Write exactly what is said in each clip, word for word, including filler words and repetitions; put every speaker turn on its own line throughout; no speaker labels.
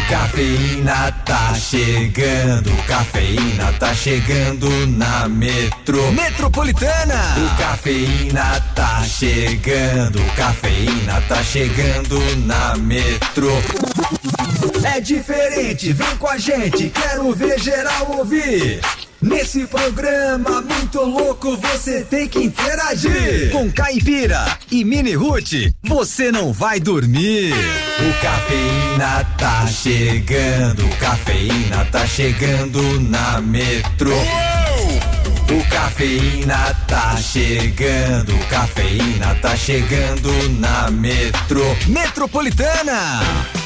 Cafeína tá chegando, cafeína tá chegando na Metro
Metropolitana.
O Cafeína tá chegando, cafeína tá chegando na Metro.
É diferente, vem com a gente, quero ver geral ouvir. Nesse programa muito louco você tem que interagir. Com Caipira e Mini Ruth, você não vai dormir.
O Cafeína tá chegando, cafeína tá chegando na Metro. O Cafeína tá chegando, cafeína tá chegando na Metro
Metropolitana.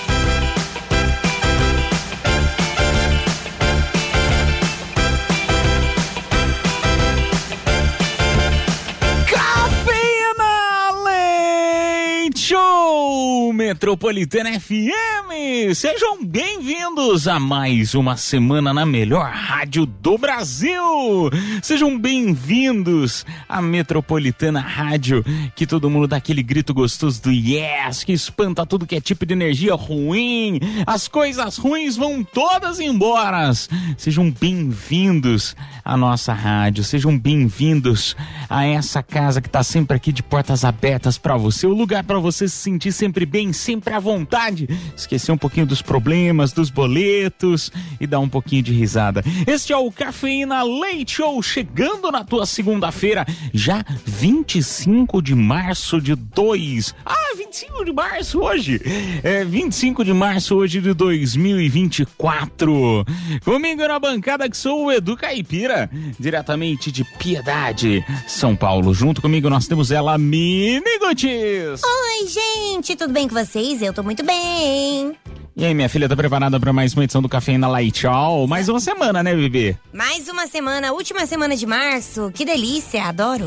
Metropolitana F M, sejam bem-vindos a mais uma semana na melhor rádio do Brasil. Sejam bem-vindos à Metropolitana Rádio, que todo mundo dá aquele grito gostoso do yes, que espanta tudo que é tipo de energia ruim, as coisas ruins vão todas embora. Sejam bem-vindos à nossa rádio, sejam bem-vindos a essa casa que tá sempre aqui de portas abertas para você, o lugar para você se sentir sempre bem, sempre à vontade, esquecer um pouquinho dos problemas, dos boletos e dar um pouquinho de risada. Este é o Cafeína Leite Show, chegando na tua segunda-feira, já vinte e cinco de março de dois... Ah, vinte e cinco de março hoje! É vinte e cinco de março hoje de dois mil e vinte e quatro. Comigo na bancada que sou o Edu Caipira, diretamente de Piedade, São Paulo. Junto comigo nós temos ela, Mini Gutis.
Oi, gente, tudo bem com vocês? Eu tô muito bem.
E aí, minha filha, tá preparada pra mais uma edição do Cafeína Light Show? Mais uma semana, né, bebê?
Mais uma semana, última semana de março. Que delícia, adoro.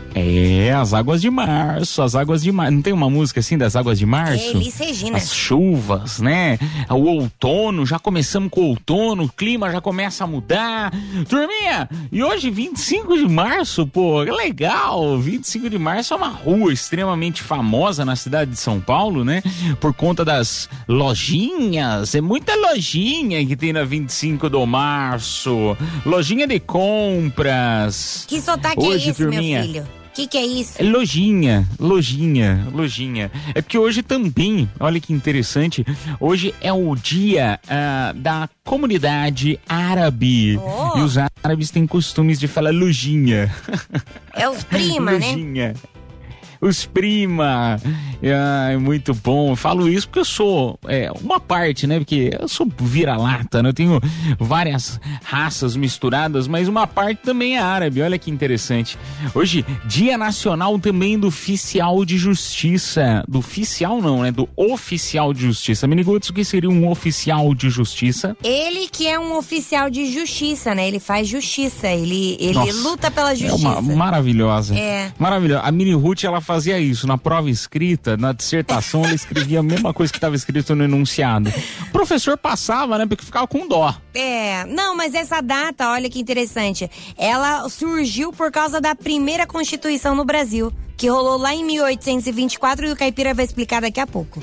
É, as águas de março, as águas de março. Não tem uma música assim das águas de março?
É, Elis Regina.
As chuvas, né? O outono, já começamos com o outono, o clima já começa a mudar. Turminha, e hoje, vinte e cinco de março, pô, que legal! vinte e cinco de março é uma rua extremamente famosa na cidade de São Paulo, né? Por conta das lojinhas, é muita lojinha que tem na vinte e cinco de março. Lojinha de compras.
Que sotaque
hoje,
é esse,
turminha,
meu filho? O que que é isso?
É lojinha, lojinha, lojinha. É porque hoje também, olha que interessante, hoje é o dia uh, da comunidade árabe. Oh. E os árabes têm costumes de falar lojinha.
É os prima, né?
Lojinha. Os prima, é muito bom. Eu falo isso porque eu sou é, uma parte, né? Porque eu sou vira-lata, né? Eu tenho várias raças misturadas, mas uma parte também é árabe. Olha que interessante. Hoje, Dia Nacional também do Oficial de Justiça. Do oficial não, né? Do Oficial de Justiça. Miniguts, o que seria um oficial de justiça?
Ele que é um oficial de justiça, né? Ele faz justiça, ele, ele
Nossa,
luta pela justiça.
É uma maravilhosa.
É.
Maravilhosa. A Mini Ruth, ela fazia isso na prova escrita, na dissertação ela escrevia a mesma coisa que estava escrito no enunciado. O professor passava, né, porque ficava com dó.
É, não, mas essa data, olha que interessante, ela surgiu por causa da primeira Constituição no Brasil, que rolou lá em mil oitocentos e vinte e quatro e o Caipira vai explicar daqui a pouco.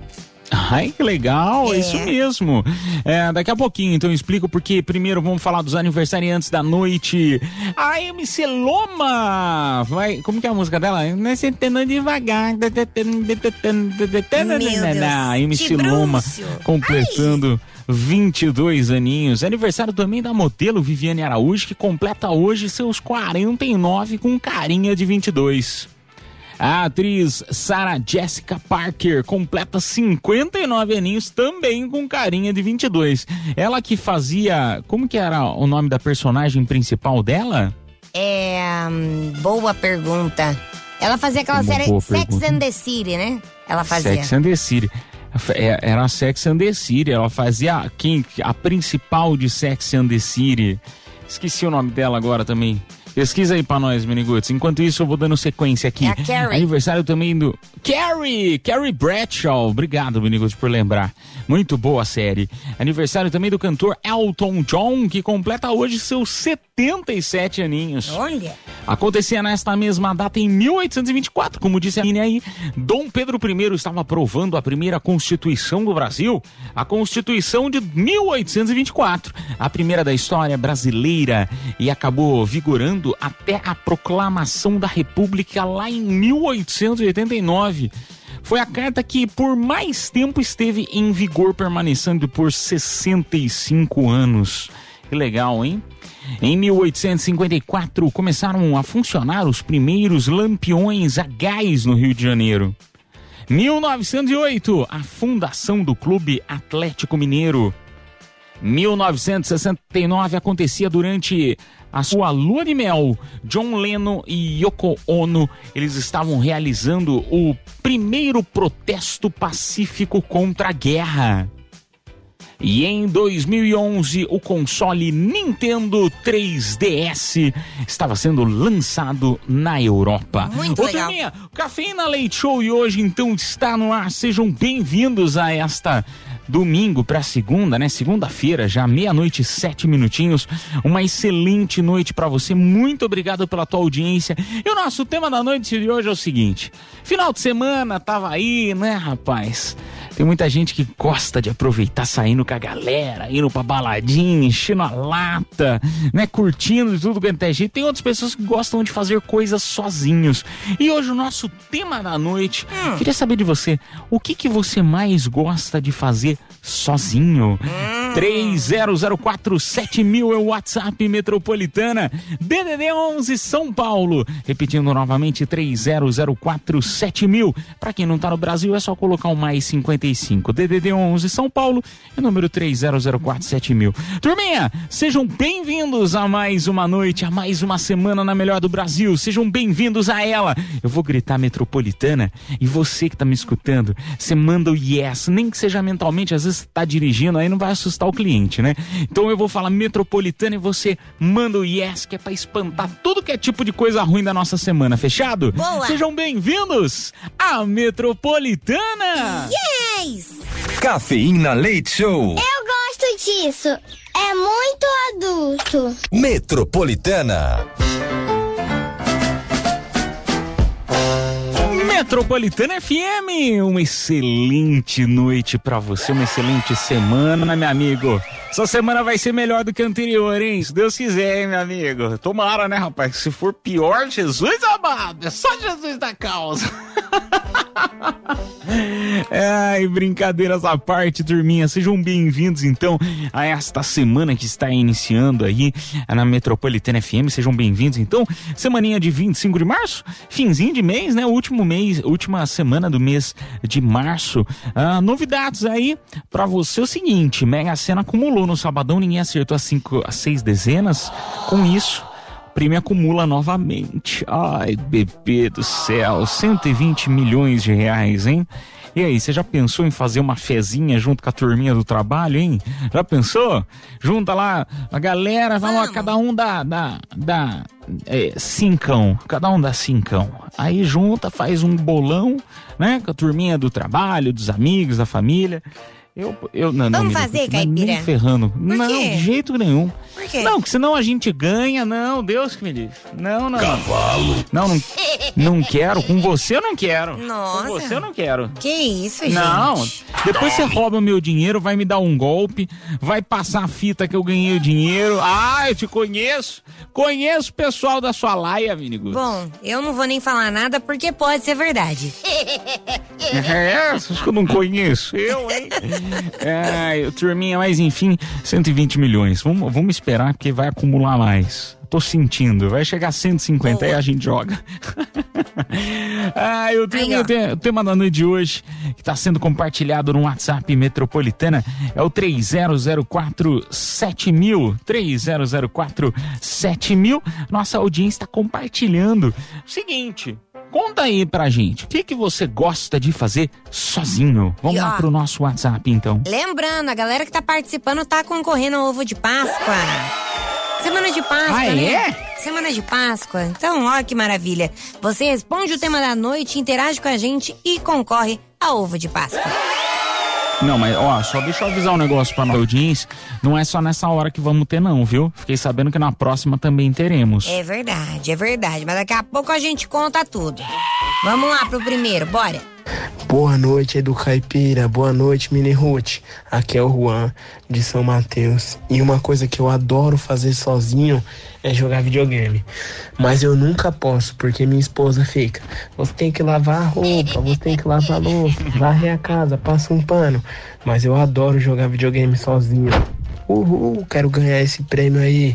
Ai, que legal,
é.
Isso mesmo. É, daqui a pouquinho, então eu explico porque primeiro vamos falar dos aniversariantes da noite. A M C Loma! Vai, como que é a música dela? Não é sentando devagar.
Meu Deus.
A M C Loma completando Ai. vinte e dois aninhos. Aniversário também da modelo Viviane Araújo, que completa hoje seus quarenta e nove com carinha de vinte e dois. A atriz Sarah Jessica Parker completa cinquenta e nove aninhos, também com carinha de vinte e dois. Ela que fazia... Como que era o nome da personagem principal dela?
É... Boa pergunta. Ela fazia aquela Uma série Sex pergunta. and the City, né? Ela fazia.
Sex and the City. Era a Sex and the City. Ela fazia quem, a principal de Sex and the City. Esqueci o nome dela agora também. Pesquisa aí pra nós, Miniguts. Enquanto isso, eu vou dando sequência aqui.
É a Carrie.
Aniversário também do... Carrie! Carrie Bradshaw. Obrigado, Miniguts, por lembrar. Muito boa a série. Aniversário também do cantor Elton John, que completa hoje seus setenta e sete aninhos.
Olha.
Acontecia nesta mesma data em mil oitocentos e vinte e quatro, como disse a Aline aí, Dom Pedro I estava aprovando a primeira Constituição do Brasil, a Constituição de mil oitocentos e vinte e quatro, a primeira da história brasileira, e acabou vigorando até a proclamação da República lá em mil oitocentos e oitenta e nove. Foi a carta que por mais tempo esteve em vigor, permanecendo por sessenta e cinco anos. Que legal, hein? Em mil oitocentos e cinquenta e quatro, começaram a funcionar os primeiros lampiões a gás no Rio de Janeiro. mil novecentos e oito, a fundação do Clube Atlético Mineiro. mil novecentos e sessenta e nove, acontecia durante a sua lua de mel. John Lennon e Yoko Ono, eles estavam realizando o primeiro protesto pacífico contra a guerra. E em dois mil e onze, o console Nintendo três D S estava sendo lançado na Europa.
Muito
Ô,
legal.
Turminha, o Cafeína Leite Show e hoje então está no ar. Sejam bem-vindos a esta domingo para segunda, né? Segunda-feira, já meia-noite e sete minutinhos. Uma excelente noite para você. Muito obrigado pela tua audiência. E o nosso tema da noite de hoje é o seguinte: final de semana, tava aí, né, rapaz? Tem muita gente que gosta de aproveitar saindo com a galera, indo pra baladinha, enchendo a lata, né, curtindo de tudo quanto é jeito. Tem outras pessoas que gostam de fazer coisas sozinhos. E hoje o nosso tema da noite, hum. queria saber de você, o que que você mais gosta de fazer sozinho? Hum. três zero zero quatro sete mil é o WhatsApp Metropolitana, D D D onze São Paulo. Repetindo novamente, três zero zero quatro sete mil. Pra quem não tá no Brasil, é só colocar o mais cinquenta e cinco. D D D onze São Paulo e número três zero zero quatro sete mil. Turminha, sejam bem-vindos a mais uma noite, a mais uma semana na melhor do Brasil. Sejam bem-vindos a ela. Eu vou gritar Metropolitana e você que tá me escutando, você manda o yes, nem que seja mentalmente, às vezes você tá dirigindo, aí não vai assustar o cliente, né? Então eu vou falar Metropolitana e você manda o yes, que é pra espantar tudo que é tipo de coisa ruim da nossa semana, fechado?
Boa. Sejam
bem-vindos à Metropolitana!
Yes!
Cafeína Leite Show.
Eu gosto disso. É muito adulto.
Metropolitana.
Metropolitana F M, uma excelente noite pra você, uma excelente semana, meu amigo. Essa semana vai ser melhor do que a anterior, hein? Se Deus quiser, hein, meu amigo. Tomara, né, rapaz? Se for pior, Jesus amado, é só Jesus da causa. Ai, brincadeiras à parte, turminha, sejam bem-vindos então a esta semana que está iniciando aí na Metropolitana F M. Sejam bem-vindos então, semaninha de vinte e cinco de março, finzinho de mês, né, último mês, última semana do mês de março. Ah, novidades aí pra você, é o seguinte: Mega Sena acumulou no sabadão, ninguém acertou as, cinco, as seis dezenas. Com isso, o prêmio acumula novamente. Ai, bebê do céu, cento e vinte milhões de reais, hein? E aí, você já pensou em fazer uma fezinha junto com a turminha do trabalho, hein? Já pensou? Junta lá a galera, vamos lá, cada um dá, dá, dá é, cincão, cada um dá cincão. Aí junta, faz um bolão, né? Com a turminha do trabalho, dos amigos, da família. Eu, eu, não,
Vamos
não,
fazer,
não,
Caipira?
Nem ferrando.
Por
não,
quê?
de jeito nenhum.
Por quê?
Não, que senão a gente ganha, não, Deus que me livre. Não, não.
Cavalo.
Não, não, não quero. Com você eu não quero.
Nossa.
Com você eu não quero.
Que isso, gente?
Não, depois você rouba o meu dinheiro, vai me dar um golpe, vai passar a fita que eu ganhei o dinheiro. Ah, eu te conheço. Conheço o pessoal da sua laia, amigo.
Bom, eu não vou nem falar nada porque pode ser verdade.
É, acho que eu não conheço. Eu, hein? É, turminha, mas enfim, cento e vinte milhões. Vamos, vamos esperar porque vai acumular mais. Tô sentindo, vai chegar a cento e cinquenta, aí a gente joga. Ah, eu tenho, eu tenho, o tema da noite de hoje, que está sendo compartilhado no WhatsApp Metropolitana, é o três zero zero quatro sete mil. três zero zero quatro sete mil. Nossa audiência está compartilhando. Seguinte, conta aí pra gente, o que que você gosta de fazer sozinho? Vamos
E, ó,
lá pro nosso WhatsApp, então.
Lembrando, a galera que tá participando tá concorrendo ao ovo de Páscoa. Semana de Páscoa,
Ah,
né?
é?
Semana de Páscoa. Então, ó que maravilha. Você responde o tema da noite, interage com a gente e concorre ao ovo de Páscoa.
Não, mas ó, só deixa eu avisar um negócio pra nossa audiência, não é só nessa hora que vamos ter não, viu? Fiquei sabendo que na próxima também teremos.
É verdade, é verdade, mas daqui a pouco a gente conta tudo. Vamos lá pro primeiro, bora.
Boa noite, Edu Caipira. Boa noite, Mini Ruth. Aqui é o Juan, de São Mateus. E uma coisa que eu adoro fazer sozinho é jogar videogame. Mas eu nunca posso, porque minha esposa fica: você tem que lavar a roupa, você tem que lavar a louça, varrer a casa, passa um pano. Mas eu adoro jogar videogame sozinho. Uhul, quero ganhar esse prêmio aí.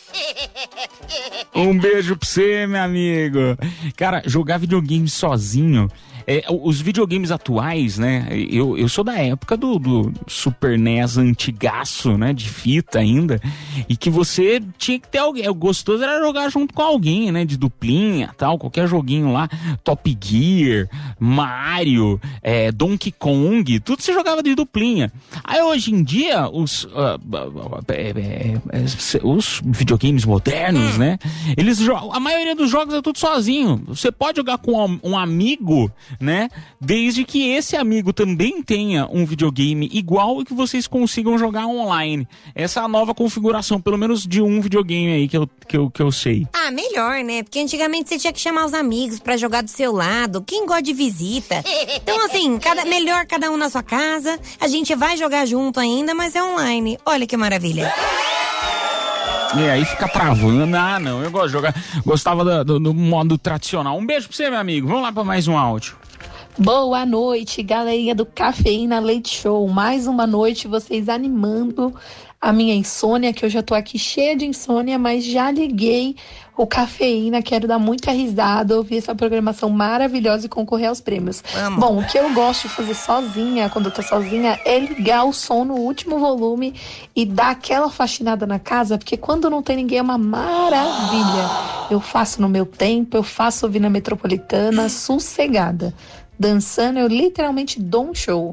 Um beijo pra você, meu amigo. Cara, jogar videogame sozinho... É, os videogames atuais, né? Eu, eu sou da época do, do Super N E S antigaço, né? De fita ainda. E que você tinha que ter alguém. O gostoso era jogar junto com alguém, né? De duplinha, tal. Qualquer joguinho lá. Top Gear, Mario, é, Donkey Kong. Tudo você jogava de duplinha. Aí hoje em dia, os, uh, é, é, é, os videogames modernos, né? Eles jogam. A maioria dos jogos é tudo sozinho. Você pode jogar com um, um amigo, né? Desde que esse amigo também tenha um videogame igual e que vocês consigam jogar online. Essa é a nova configuração, pelo menos de um videogame aí que eu, que eu, que eu sei.
Ah, melhor, né? Porque antigamente você tinha que chamar os amigos pra jogar do seu lado. Quem gosta de visita? Então, assim, cada, melhor cada um na sua casa. A gente vai jogar junto ainda, mas é online. Olha que maravilha.
E aí fica travando. Ah, não, eu gosto de jogar. Gostava do, do, do modo tradicional. Um beijo pra você, meu amigo. Vamos lá pra mais um áudio.
Boa noite, galerinha do Cafeína Leite Show. Mais uma noite vocês animando a minha insônia, que eu já tô aqui cheia de insônia, mas já liguei o Cafeína, quero dar muita risada, ouvir essa programação maravilhosa e concorrer aos prêmios. Amo. Bom, o que eu gosto de fazer sozinha, quando eu tô sozinha, é ligar o som no último volume e dar aquela faxinada na casa, porque quando não tem ninguém é uma maravilha. Eu faço no meu tempo, eu faço ouvindo a Metropolitana, sossegada. Dançando, eu literalmente dou um show.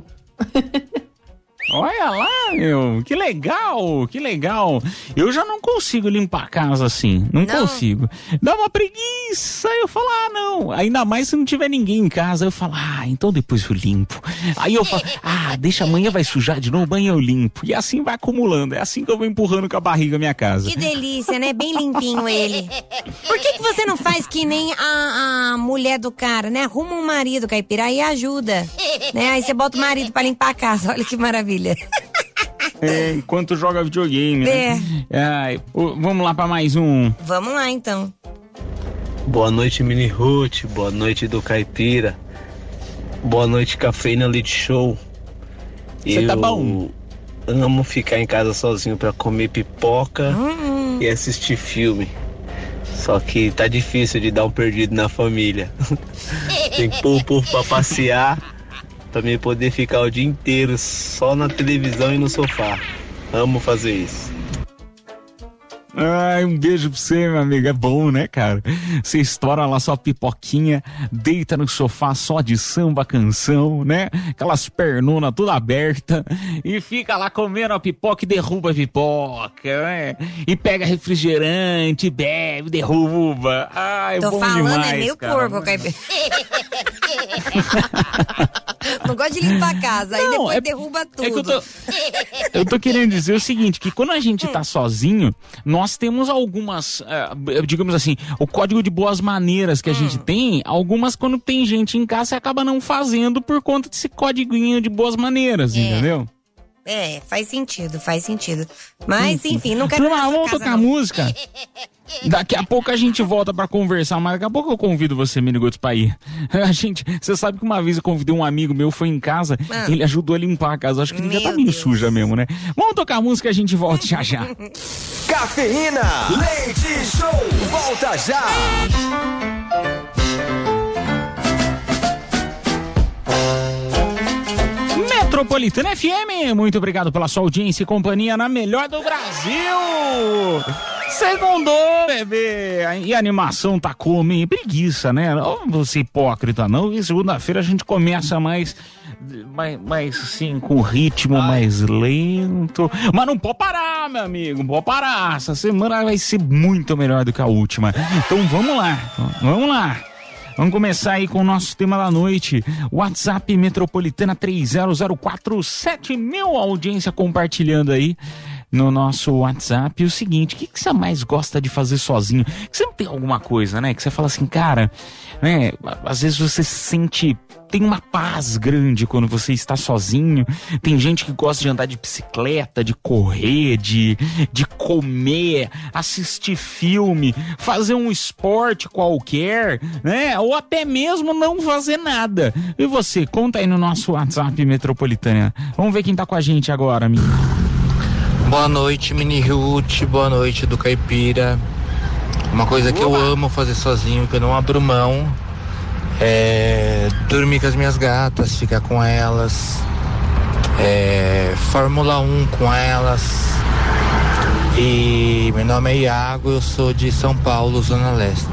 Olha lá, meu, que legal, que legal. Eu já não consigo limpar a casa assim, não, não. consigo. Dá uma preguiça, eu falo, ah, não. Ainda mais se não tiver ninguém em casa, eu falo, ah, então depois eu limpo. Aí eu falo, ah, deixa, amanhã vai sujar de novo, amanhã eu limpo. E assim vai acumulando, é assim que eu vou empurrando com a barriga a minha casa.
Que delícia, né? Bem limpinho ele. Por que que você não faz que nem a, a mulher do cara, né? Arruma um marido, Caipira, e ajuda, né? Aí você bota o marido pra limpar a casa, olha que maravilha.
É, enquanto joga videogame, né? É. É, vamos lá pra mais um.
Vamos lá, então.
Boa noite, Mini Ruth. Boa noite, do Caipira. Boa noite, Cafeína Leite Show.
Você tá bom?
Amo ficar em casa sozinho pra comer pipoca hum. e assistir filme. Só que tá difícil de dar um perdido na família. Tem que pôr o povo pra passear, pra mim poder ficar o dia inteiro só na televisão e no sofá. Amo fazer isso.
Ai, um beijo pra você, meu amigo. É bom, né, cara? Você estoura lá sua pipoquinha, deita no sofá só de samba, canção, né? Aquelas pernonas toda aberta e fica lá comendo a pipoca e derruba a pipoca, né? E pega refrigerante, bebe, derruba. Ai,
Tô
bom
falando,
demais,
é meio
cara.
porco, Caipira. Não gosto de limpar a casa, aí não, depois é, derruba tudo.
É que eu, tô, eu tô querendo dizer o seguinte, que quando a gente tá sozinho, nós temos algumas, uh, digamos assim, o código de boas maneiras que a hum. gente tem, algumas quando tem gente em casa você acaba não fazendo por conta desse códigoinho de boas maneiras, é. entendeu?
É, faz sentido, faz sentido. Mas, enfim, enfim não quero...
Turma, vamos tocar não. música? Daqui a pouco a gente volta pra conversar, mas daqui a pouco eu convido você, Minigotes, pra ir. A gente, você sabe que uma vez eu convidei um amigo meu, foi em casa, ah. ele ajudou a limpar a casa. Acho que devia estar tá meio Deus. suja mesmo, né? Vamos tocar música e a gente volta já já.
Cafeína, Leite Show, volta já!
Metropolitana F M, muito obrigado pela sua audiência e companhia na melhor do Brasil. Segundou, bebê. E a animação tá como, hein? Preguiça, né? Não vou ser hipócrita, não. E segunda-feira a gente começa mais, mais, mais assim, com ritmo Ai. mais lento. Mas não pode parar, meu amigo. Não pode parar. Essa semana vai ser muito melhor do que a última. Então vamos lá. Vamos lá. Vamos começar aí com o nosso tema da noite. WhatsApp Metropolitana três zero zero quatro sete mil, a audiência compartilhando aí no nosso WhatsApp. O seguinte, o que, que você mais gosta de fazer sozinho? Que você não tem alguma coisa, né? Que você fala assim, cara, né? Às vezes você se sente... Tem uma paz grande quando você está sozinho. Tem gente que gosta de andar de bicicleta, de correr, de, de comer, assistir filme, fazer um esporte qualquer, né? Ou até mesmo não fazer nada. E você? Conta aí no nosso WhatsApp Metropolitana. Vamos ver quem tá com a gente agora, amigo.
Boa noite, Mini Ruth. Boa noite, do Caipira. Uma coisa que eu amo fazer sozinho, que eu não abro mão, é dormir com as minhas gatas, ficar com elas, é Fórmula um com elas. E meu nome é Iago, eu sou de São Paulo, Zona Leste.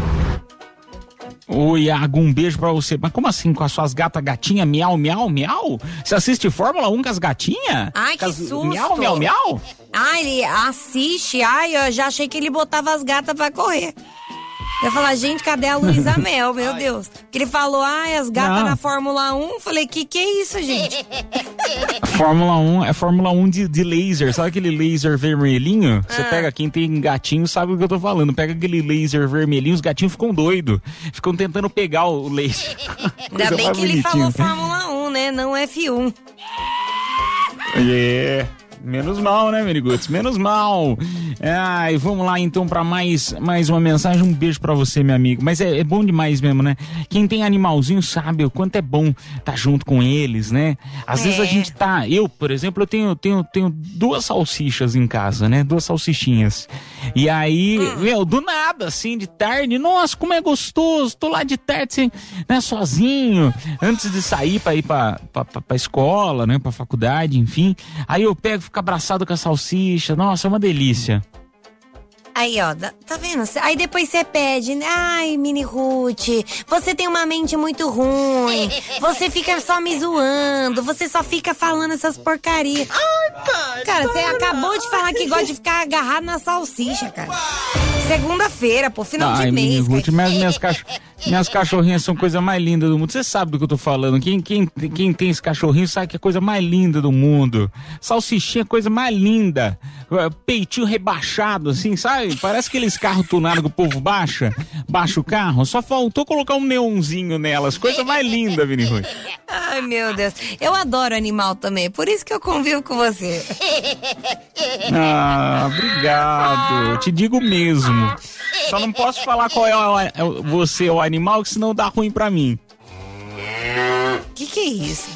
Ô Iago, um beijo pra você. Mas como assim com as suas gatas gatinha miau, miau, miau? Você assiste Fórmula um com as gatinhas?
Ai, que
as...
susto.
Miau, miau, miau?
Ai, ele assiste. Ai, eu já achei que ele botava as gatas pra correr. Eu ia falar, gente, cadê a Luísa Mel, meu Deus? Que ele falou, ai, as gatas na Fórmula um. Falei, que que é isso, gente?
Fórmula um é Fórmula um de, de laser. Sabe aquele laser vermelhinho? Você ah. pega, quem tem gatinho sabe o que eu tô falando. Pega aquele laser vermelhinho, os gatinhos ficam doidos. Ficam tentando pegar o laser.
Ainda bem que ele falou Fórmula um, né? Não F um.
É... Yeah. Menos mal, né, Meniguts? Menos mal. Ai, vamos lá então pra mais, mais uma mensagem. Um beijo pra você, meu amigo. Mas é, é bom demais mesmo, né? Quem tem animalzinho sabe o quanto é bom tá junto com eles, né? Às é. vezes a gente tá... Eu, por exemplo, eu tenho, tenho, tenho duas salsichas em casa, né? Duas salsichinhas. E aí, hum. meu, do nada, assim, de tarde, nossa, como é gostoso. Tô lá de tarde, assim, né, sozinho. Antes de sair pra ir pra, pra, pra, pra escola, né? Pra faculdade, enfim. Aí eu pego, fico abraçado com a salsicha, nossa, é uma delícia.
Aí, ó, tá vendo? Aí depois você pede, né? Ai, Mini Ruth, você tem uma mente muito ruim, você fica só me zoando, você só fica falando essas porcarias. Ai, pai, cara, você acabou de falar que gosta de ficar agarrado na salsicha, cara. Segunda-feira, pô, final
Ai,
de mês.
Mini Ruth, mas minhas, cach... minhas cachorrinhas são a coisa mais linda do mundo. Você sabe do que eu tô falando. Quem, quem, quem tem esse cachorrinho sabe que é a coisa mais linda do mundo. Salsichinha é a coisa mais linda. Peitinho rebaixado, assim, sabe? Parece aqueles carros tunados que o povo baixa. Baixa o carro. Só faltou colocar um neonzinho nelas. Coisa mais linda, Mini Ruth.
Ai, meu Deus. Eu adoro animal também. Por isso que eu convivo com você.
Ah, obrigado. Eu te digo mesmo. Só não posso falar qual é o, você o animal, que senão dá ruim pra mim.
Que que é isso?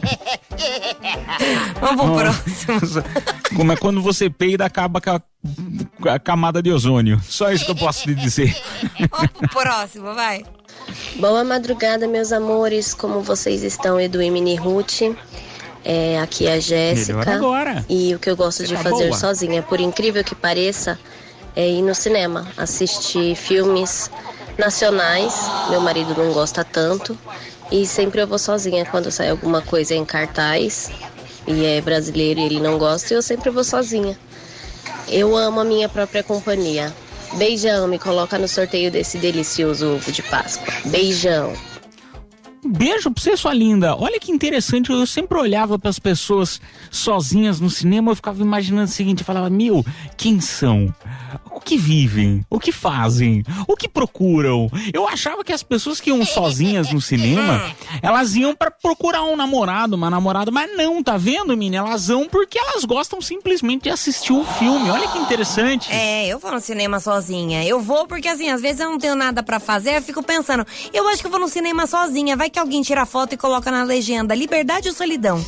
Vamos pro próximo.
Como é quando você peida, acaba com a, com a camada de ozônio. Só isso que eu posso lhe dizer.
Vamos pro próximo, vai.
Boa madrugada, meus amores. Como vocês estão, Edu e Mini Ruth? É, aqui é a Jéssica. E o que eu gosto você de tá fazer boa. sozinha, por incrível que pareça, é ir no cinema, assistir filmes nacionais. Meu marido não gosta tanto. E sempre eu vou sozinha quando sai alguma coisa em cartaz. E é brasileiro e ele não gosta, e eu sempre vou sozinha. Eu amo a minha própria companhia. Beijão, me coloca no sorteio desse delicioso ovo de Páscoa. Beijão.
Um beijo pra você, sua linda. Olha que interessante, eu sempre olhava pras pessoas sozinhas no cinema, eu ficava imaginando o seguinte, eu falava, meu, quem são? O que vivem? O que fazem? O que procuram? Eu achava que as pessoas que iam sozinhas no cinema, elas iam pra procurar um namorado, uma namorada, mas não, tá vendo, menina? Elas vão porque elas gostam simplesmente de assistir um filme. Olha que interessante.
É, eu vou no cinema sozinha. Eu vou porque, assim, às vezes eu não tenho nada pra fazer, eu fico pensando, eu acho que eu vou no cinema sozinha, vai que alguém tira foto e coloca na legenda, liberdade ou solidão?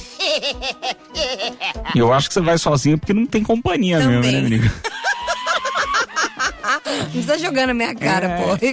Eu acho que você vai sozinha porque não tem companhia
Também.
mesmo, né, menina?
Não precisa jogar na minha cara, é. pô.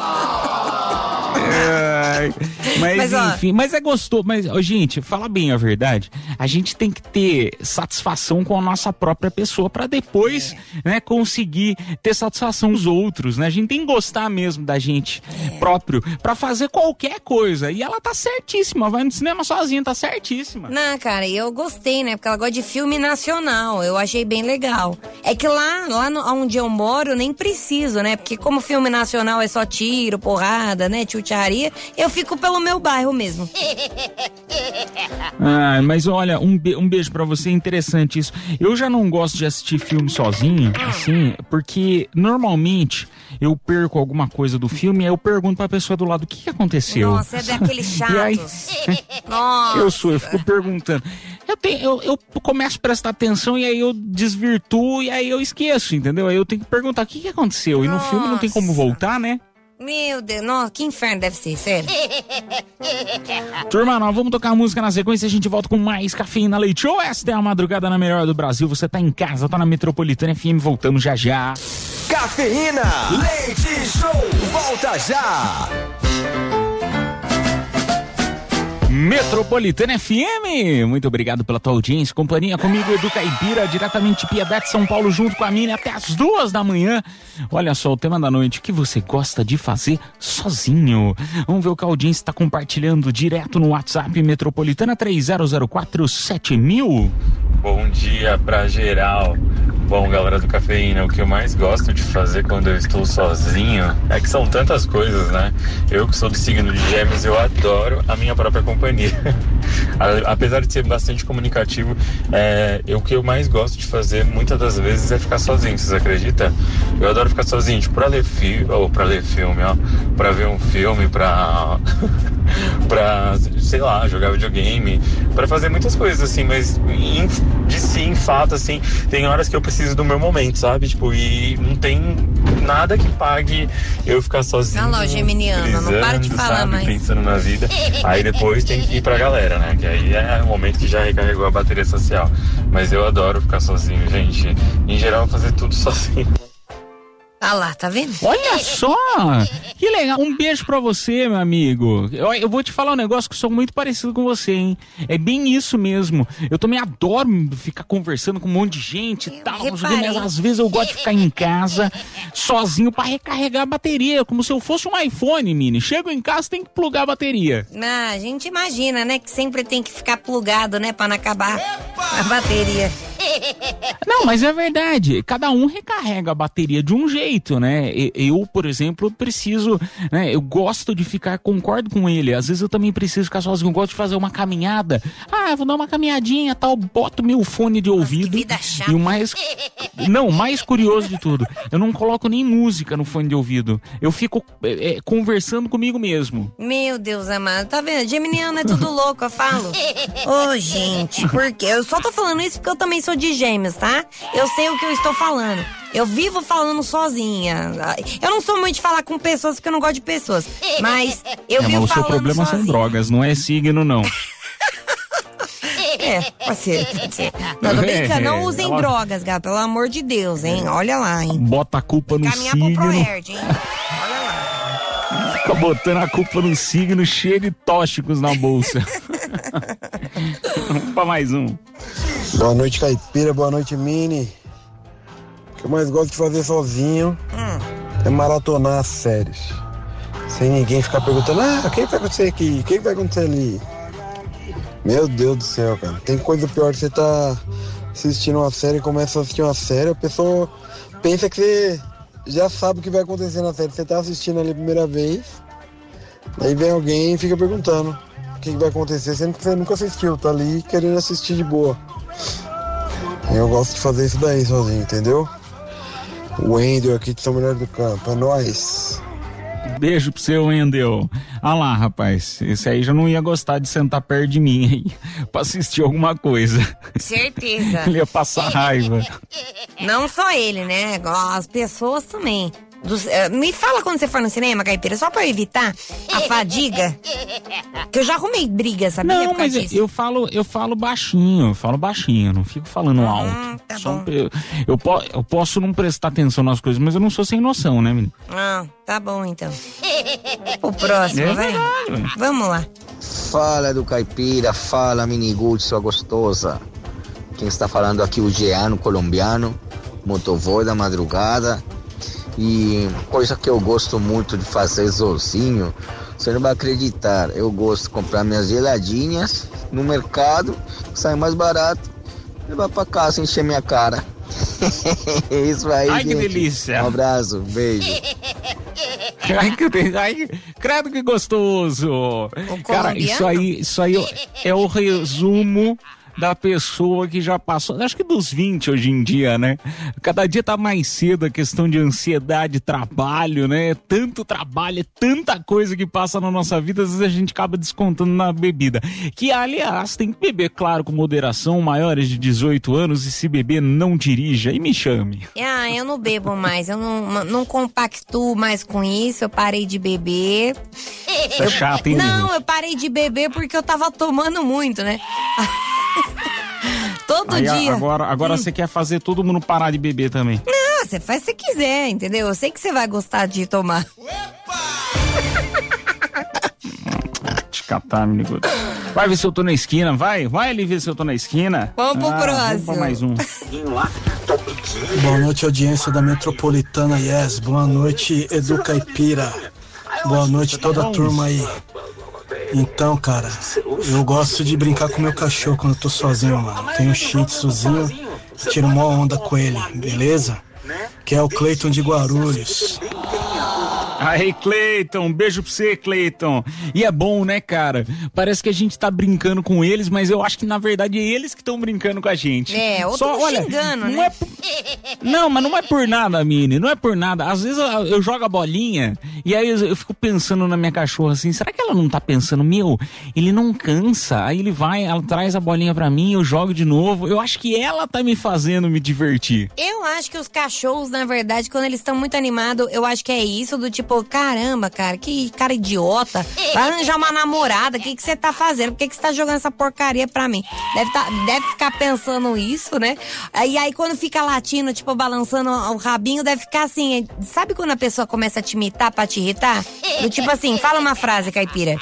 É, mas, mas enfim, ó, mas é gostoso. Mas, ó, gente, fala bem a verdade. A gente tem que ter satisfação com a nossa própria pessoa pra depois, é. né, conseguir ter satisfação dos outros, né? A gente tem que gostar mesmo da gente é. próprio pra fazer qualquer coisa. E ela tá certíssima, vai no cinema sozinha, tá certíssima.
Não, cara, eu gostei, né? Porque ela gosta de filme nacional. Eu achei bem legal. É que lá, lá no, onde eu moro, eu nem preciso, né? Porque como filme nacional é só tiro, porrada, né? Tchutchá. ferraria, eu fico pelo meu bairro mesmo.
Ah, mas olha, um, be- um beijo pra você, interessante isso. Eu já não gosto de assistir filme sozinho, assim, porque normalmente eu perco alguma coisa do filme e aí eu pergunto pra pessoa do lado o que, que aconteceu.
Nossa, é daqueles chatos.
E aí,
Nossa.
eu sou, eu fico perguntando. Eu, tenho, eu, eu começo a prestar atenção e aí eu desvirtuo e aí eu esqueço, entendeu? Aí eu tenho que perguntar o que, que aconteceu. E no
Nossa.
filme não tem como voltar, né?
Meu Deus, nossa, que inferno deve ser, sério.
Turma, nós vamos tocar a música na sequência e a gente volta com mais Cafeína Leite Show. Esta é a madrugada na melhor do Brasil. Você tá em casa, tá na Metropolitana F M, voltamos já já.
Cafeína Leite Show, volta já.
Metropolitana F M, muito obrigado pela tua audiência, companhia comigo, Edu Caipira, diretamente de Piedade, São Paulo, junto com a Mini até as duas da manhã. Olha só, o tema da noite, o que você gosta de fazer sozinho? Vamos ver o que a audiência está compartilhando direto no WhatsApp Metropolitana três zero zero quatro sete mil.
Bom dia pra geral. Bom, galera do Cafeína, o que eu mais gosto de fazer quando eu estou sozinho é que são tantas coisas, né? Eu que sou do signo de Gêmeos, eu adoro a minha própria companhia. Apesar de ser bastante comunicativo, é, eu, o que eu mais gosto de fazer muitas das vezes é ficar sozinho, vocês acreditam? Eu adoro ficar sozinho, tipo, pra ler, fi- ou pra ler filme, ó, pra ver um filme, pra, pra, sei lá, jogar videogame, pra fazer muitas coisas assim, mas em, de si, em fato, assim, tem horas que eu preciso do meu momento, sabe? Tipo, e não tem nada que pague eu ficar sozinho.
Alô, geminiano, não para de falar
sabe?
mais.
Pensando na vida. Aí depois tem que ir pra galera, né? Que aí é o momento que já recarregou a bateria social. Mas eu adoro ficar sozinho, gente. Em geral, fazer tudo sozinho.
Ah lá, tá vendo?
Olha só, que legal, um beijo pra você, meu amigo. Eu, eu vou te falar um negócio que eu sou muito parecido com você, hein? É bem isso mesmo. Eu também adoro ficar conversando com um monte de gente e tal, mas às vezes eu gosto de ficar em casa, sozinho, pra recarregar a bateria, como se eu fosse um iPhone, Mini. Chego em casa, tem que plugar a bateria.
Ah, a gente imagina, né, que sempre tem que ficar plugado, né, pra não acabar a bateria.
Não, mas é verdade, cada um recarrega a bateria de um jeito, né? Eu, por exemplo, preciso, né? Eu gosto de ficar, concordo com ele, às vezes eu também preciso ficar sozinho, eu gosto de fazer uma caminhada. Ah, vou dar uma caminhadinha, tal, boto meu fone de ouvido.
Nossa, que vida chata.
E o mais, não, mais curioso de tudo, eu não coloco nem música no fone de ouvido, eu fico é, é, conversando comigo mesmo.
Meu Deus amado, tá vendo? Geminiano é tudo louco, eu falo. Ô, oh, gente, por quê? Eu só tô falando isso porque eu também sou de Gêmeos, tá? Eu sei o que eu estou falando. Eu vivo falando sozinha. Eu não sou muito de falar com pessoas porque eu não gosto de pessoas. Mas eu
é,
vivo
mas
falando sozinha.
O seu problema são drogas, não é signo, não.
É, pode ser, pode ser. Não, tô brincando, não usem
Ela...
drogas, gato, pelo amor de Deus, hein? Olha lá, hein?
Bota a culpa no
Caminhar
signo.
pro ProHeart, hein? Olha lá.
Fica botando a culpa no signo, cheio de tóxicos na bolsa. Vamos pra mais um.
Boa noite, Caipira. Boa noite, Mini. O que eu mais gosto de fazer sozinho hum. é maratonar as séries. Sem ninguém ficar perguntando, ah, o que vai acontecer aqui? O que vai acontecer ali? Meu Deus do céu, cara. Tem coisa pior que você tá assistindo uma série, começa a assistir uma série, a pessoa pensa que você já sabe o que vai acontecer na série. Você tá assistindo ali a primeira vez, aí vem alguém e fica perguntando o que vai acontecer, sendo que você nunca assistiu, tá ali querendo assistir de boa. Eu gosto de fazer isso daí sozinho, entendeu? O Wendel aqui de São Melhor do Campo, é nóis.
Beijo pro seu, Wendel. Ah lá, rapaz, esse aí já não ia gostar de sentar perto de mim aí pra assistir alguma coisa.
Certeza.
Ele ia passar raiva.
Não só ele, né? As pessoas também. Dos, uh, me fala quando você for no cinema, Caipira, só pra eu evitar a fadiga. Que eu já arrumei briga, sabia?
Não, mas disso. eu falo, eu falo baixinho, eu falo baixinho, não fico falando hum, alto.
Tá
só
bom.
Eu, eu, po, eu posso não prestar atenção nas coisas, mas eu não sou sem noção, né, menino?
Ah, tá bom então. O próximo, é vai. Verdade. Vamos lá.
Fala do Caipira, fala Minigucci, sua gostosa. Quem está falando aqui é o Jeano, colombiano, motovô da madrugada. E coisa que eu gosto muito de fazer sozinho, você não vai acreditar, eu gosto de comprar minhas geladinhas no mercado, sai mais barato, levar pra casa, encher minha cara. Isso aí,
ai,
gente.
Que delícia.
Um abraço, beijo.
Ai, que, ai, credo que gostoso. Cara, isso aí, isso aí é o resumo da pessoa que já passou, acho que dos vinte hoje em dia, né? Cada dia tá mais cedo a questão de ansiedade, trabalho, né? Tanto trabalho, é tanta coisa que passa na nossa vida, às vezes a gente acaba descontando na bebida. Que, aliás, tem que beber, claro, com moderação, maiores de dezoito anos, e se beber, não dirija e me chame.
Ah, eu não bebo mais, eu não, não compactuo mais com isso, eu parei de beber.
Isso é chato, hein?
Não, eu parei de beber porque eu tava tomando muito, né? Todo
Aí,
dia.
Agora, agora
hum.
você quer fazer todo mundo parar de beber também.
Não, você faz se quiser, entendeu? Eu sei que você vai gostar de tomar.
Te catar, menino. Vai ver se eu tô na esquina, vai? Vai ali ver se eu tô na esquina.
Vamos pro
ah,
próximo.
Vamos pra mais um.
Boa noite, audiência da Metropolitana Yes. Boa noite, Edu Caipira. Boa noite, toda a turma aí. Então, cara, eu gosto de brincar com meu cachorro quando eu tô sozinho, mano. Tenho um shih tzuzinho, tiro uma onda com ele, beleza? Que é o Cleiton de Guarulhos.
Aí, Cleiton, um beijo pra você, Cleiton. E é bom, né, cara? Parece que a gente tá brincando com eles, mas eu acho que, na verdade, é eles que estão brincando com a gente.
É, ou
Só,
tô
olha,
xingando,
não
né?
É por... Não, mas não é por nada, Mini, não é por nada. Às vezes eu, eu jogo a bolinha e aí eu, eu fico pensando na minha cachorra assim, será que ela não tá pensando, meu, ele não cansa? Aí ele vai, ela traz a bolinha pra mim, eu jogo de novo. Eu acho que ela tá me fazendo me divertir.
Eu acho que os cachorros, na verdade, quando eles estão muito animados, eu acho que é isso, do tipo, caramba, cara, que cara idiota, vai arranjar uma namorada, o que que você tá fazendo? Por que que você tá jogando essa porcaria pra mim? Deve, tá, deve ficar pensando isso, né? E aí quando fica latindo, tipo, balançando o rabinho, deve ficar assim, sabe quando a pessoa começa a te imitar pra te irritar? Do tipo assim, fala uma frase, Caipira.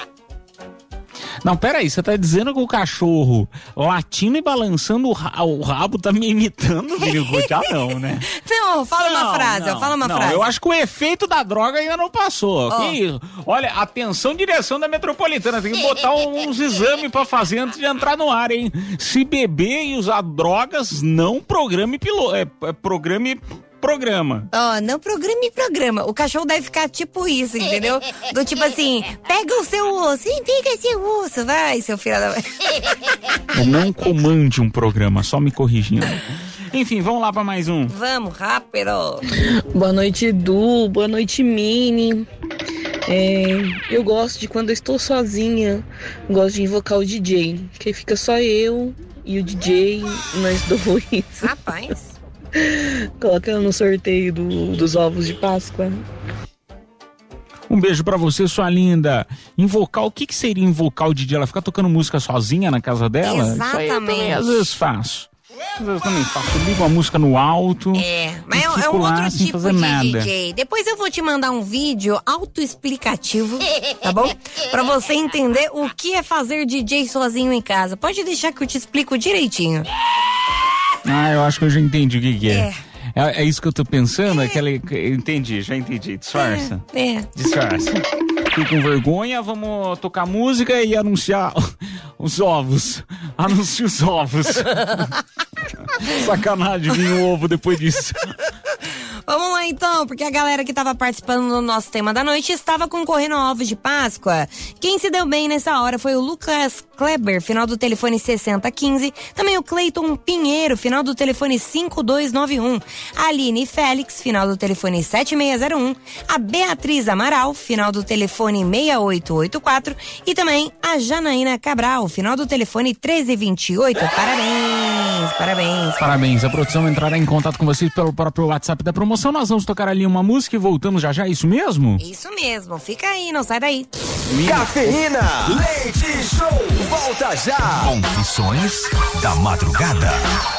Não, peraí, você tá dizendo que o cachorro latindo e balançando o, ra- o rabo tá me imitando, menino? Ah, não, né?
Não, fala
Não,
uma frase,
não,
ó, fala uma
não,
frase.
eu acho que o efeito da droga ainda não passou.
Oh.
Que isso? Olha, atenção, direção da Metropolitana, tem que botar uns exames pra fazer antes de entrar no ar, hein? Se beber e usar drogas, não programe piloto, é, é programe... programa.
Ó, oh, não programa e programa. O cachorro deve ficar tipo isso, entendeu? Do tipo assim, pega o seu osso, hein, pega seu osso, vai, seu filho da...
Não comande um programa, só me corrigindo. Enfim, vamos lá pra mais um.
Vamos, rápido.
Boa noite, Edu. Boa noite, Mini. É, eu gosto de quando eu estou sozinha, gosto de invocar o D J, que fica só eu e o D J, nós dois.
Rapaz.
Coloca ela no sorteio do, dos ovos de Páscoa.
Um beijo pra você, sua linda. Invocar, o que que seria invocar o D J? Ela ficar tocando música sozinha na casa dela?
Exatamente.
Isso aí eu também às vezes faço. Às vezes eu também faço. Eu ligo a música no alto.
É, mas é,
e
é
fico
um
lá
outro
sem
tipo
fazer
de
nada.
D J. Depois eu vou te mandar um vídeo autoexplicativo, tá bom? Pra você entender o que é fazer D J sozinho em casa. Pode deixar que eu te explico direitinho.
Ah, eu acho que eu já entendi o que que é.
É.
É, é isso que eu tô pensando? É. Aquela, entendi, já entendi. Disfarça.
É, é.
Disfarça. Fico com vergonha, vamos tocar música e anunciar os ovos. Anuncie os ovos. Sacanagem, vir um ovo depois disso.
Vamos lá então, porque a galera que estava participando do nosso tema da noite estava concorrendo a ovos de Páscoa. Quem se deu bem nessa hora foi o Lucas Kleber, final do telefone sessenta quinze. Também o Cleiton Pinheiro, final do telefone cinco dois nove um. A Aline Félix, final do telefone sete seis zero um. A Beatriz Amaral, final do telefone seis oito oito quatro. E também a Janaína Cabral, final do telefone treze vinte e oito. Parabéns, parabéns.
Parabéns, a produção entrará em contato com vocês pelo próprio WhatsApp da promoção. Nós vamos tocar ali uma música e voltamos já já, é isso mesmo?
Isso mesmo, fica aí, não sai daí.
Cafeína, leite show, volta já. Confissões da madrugada.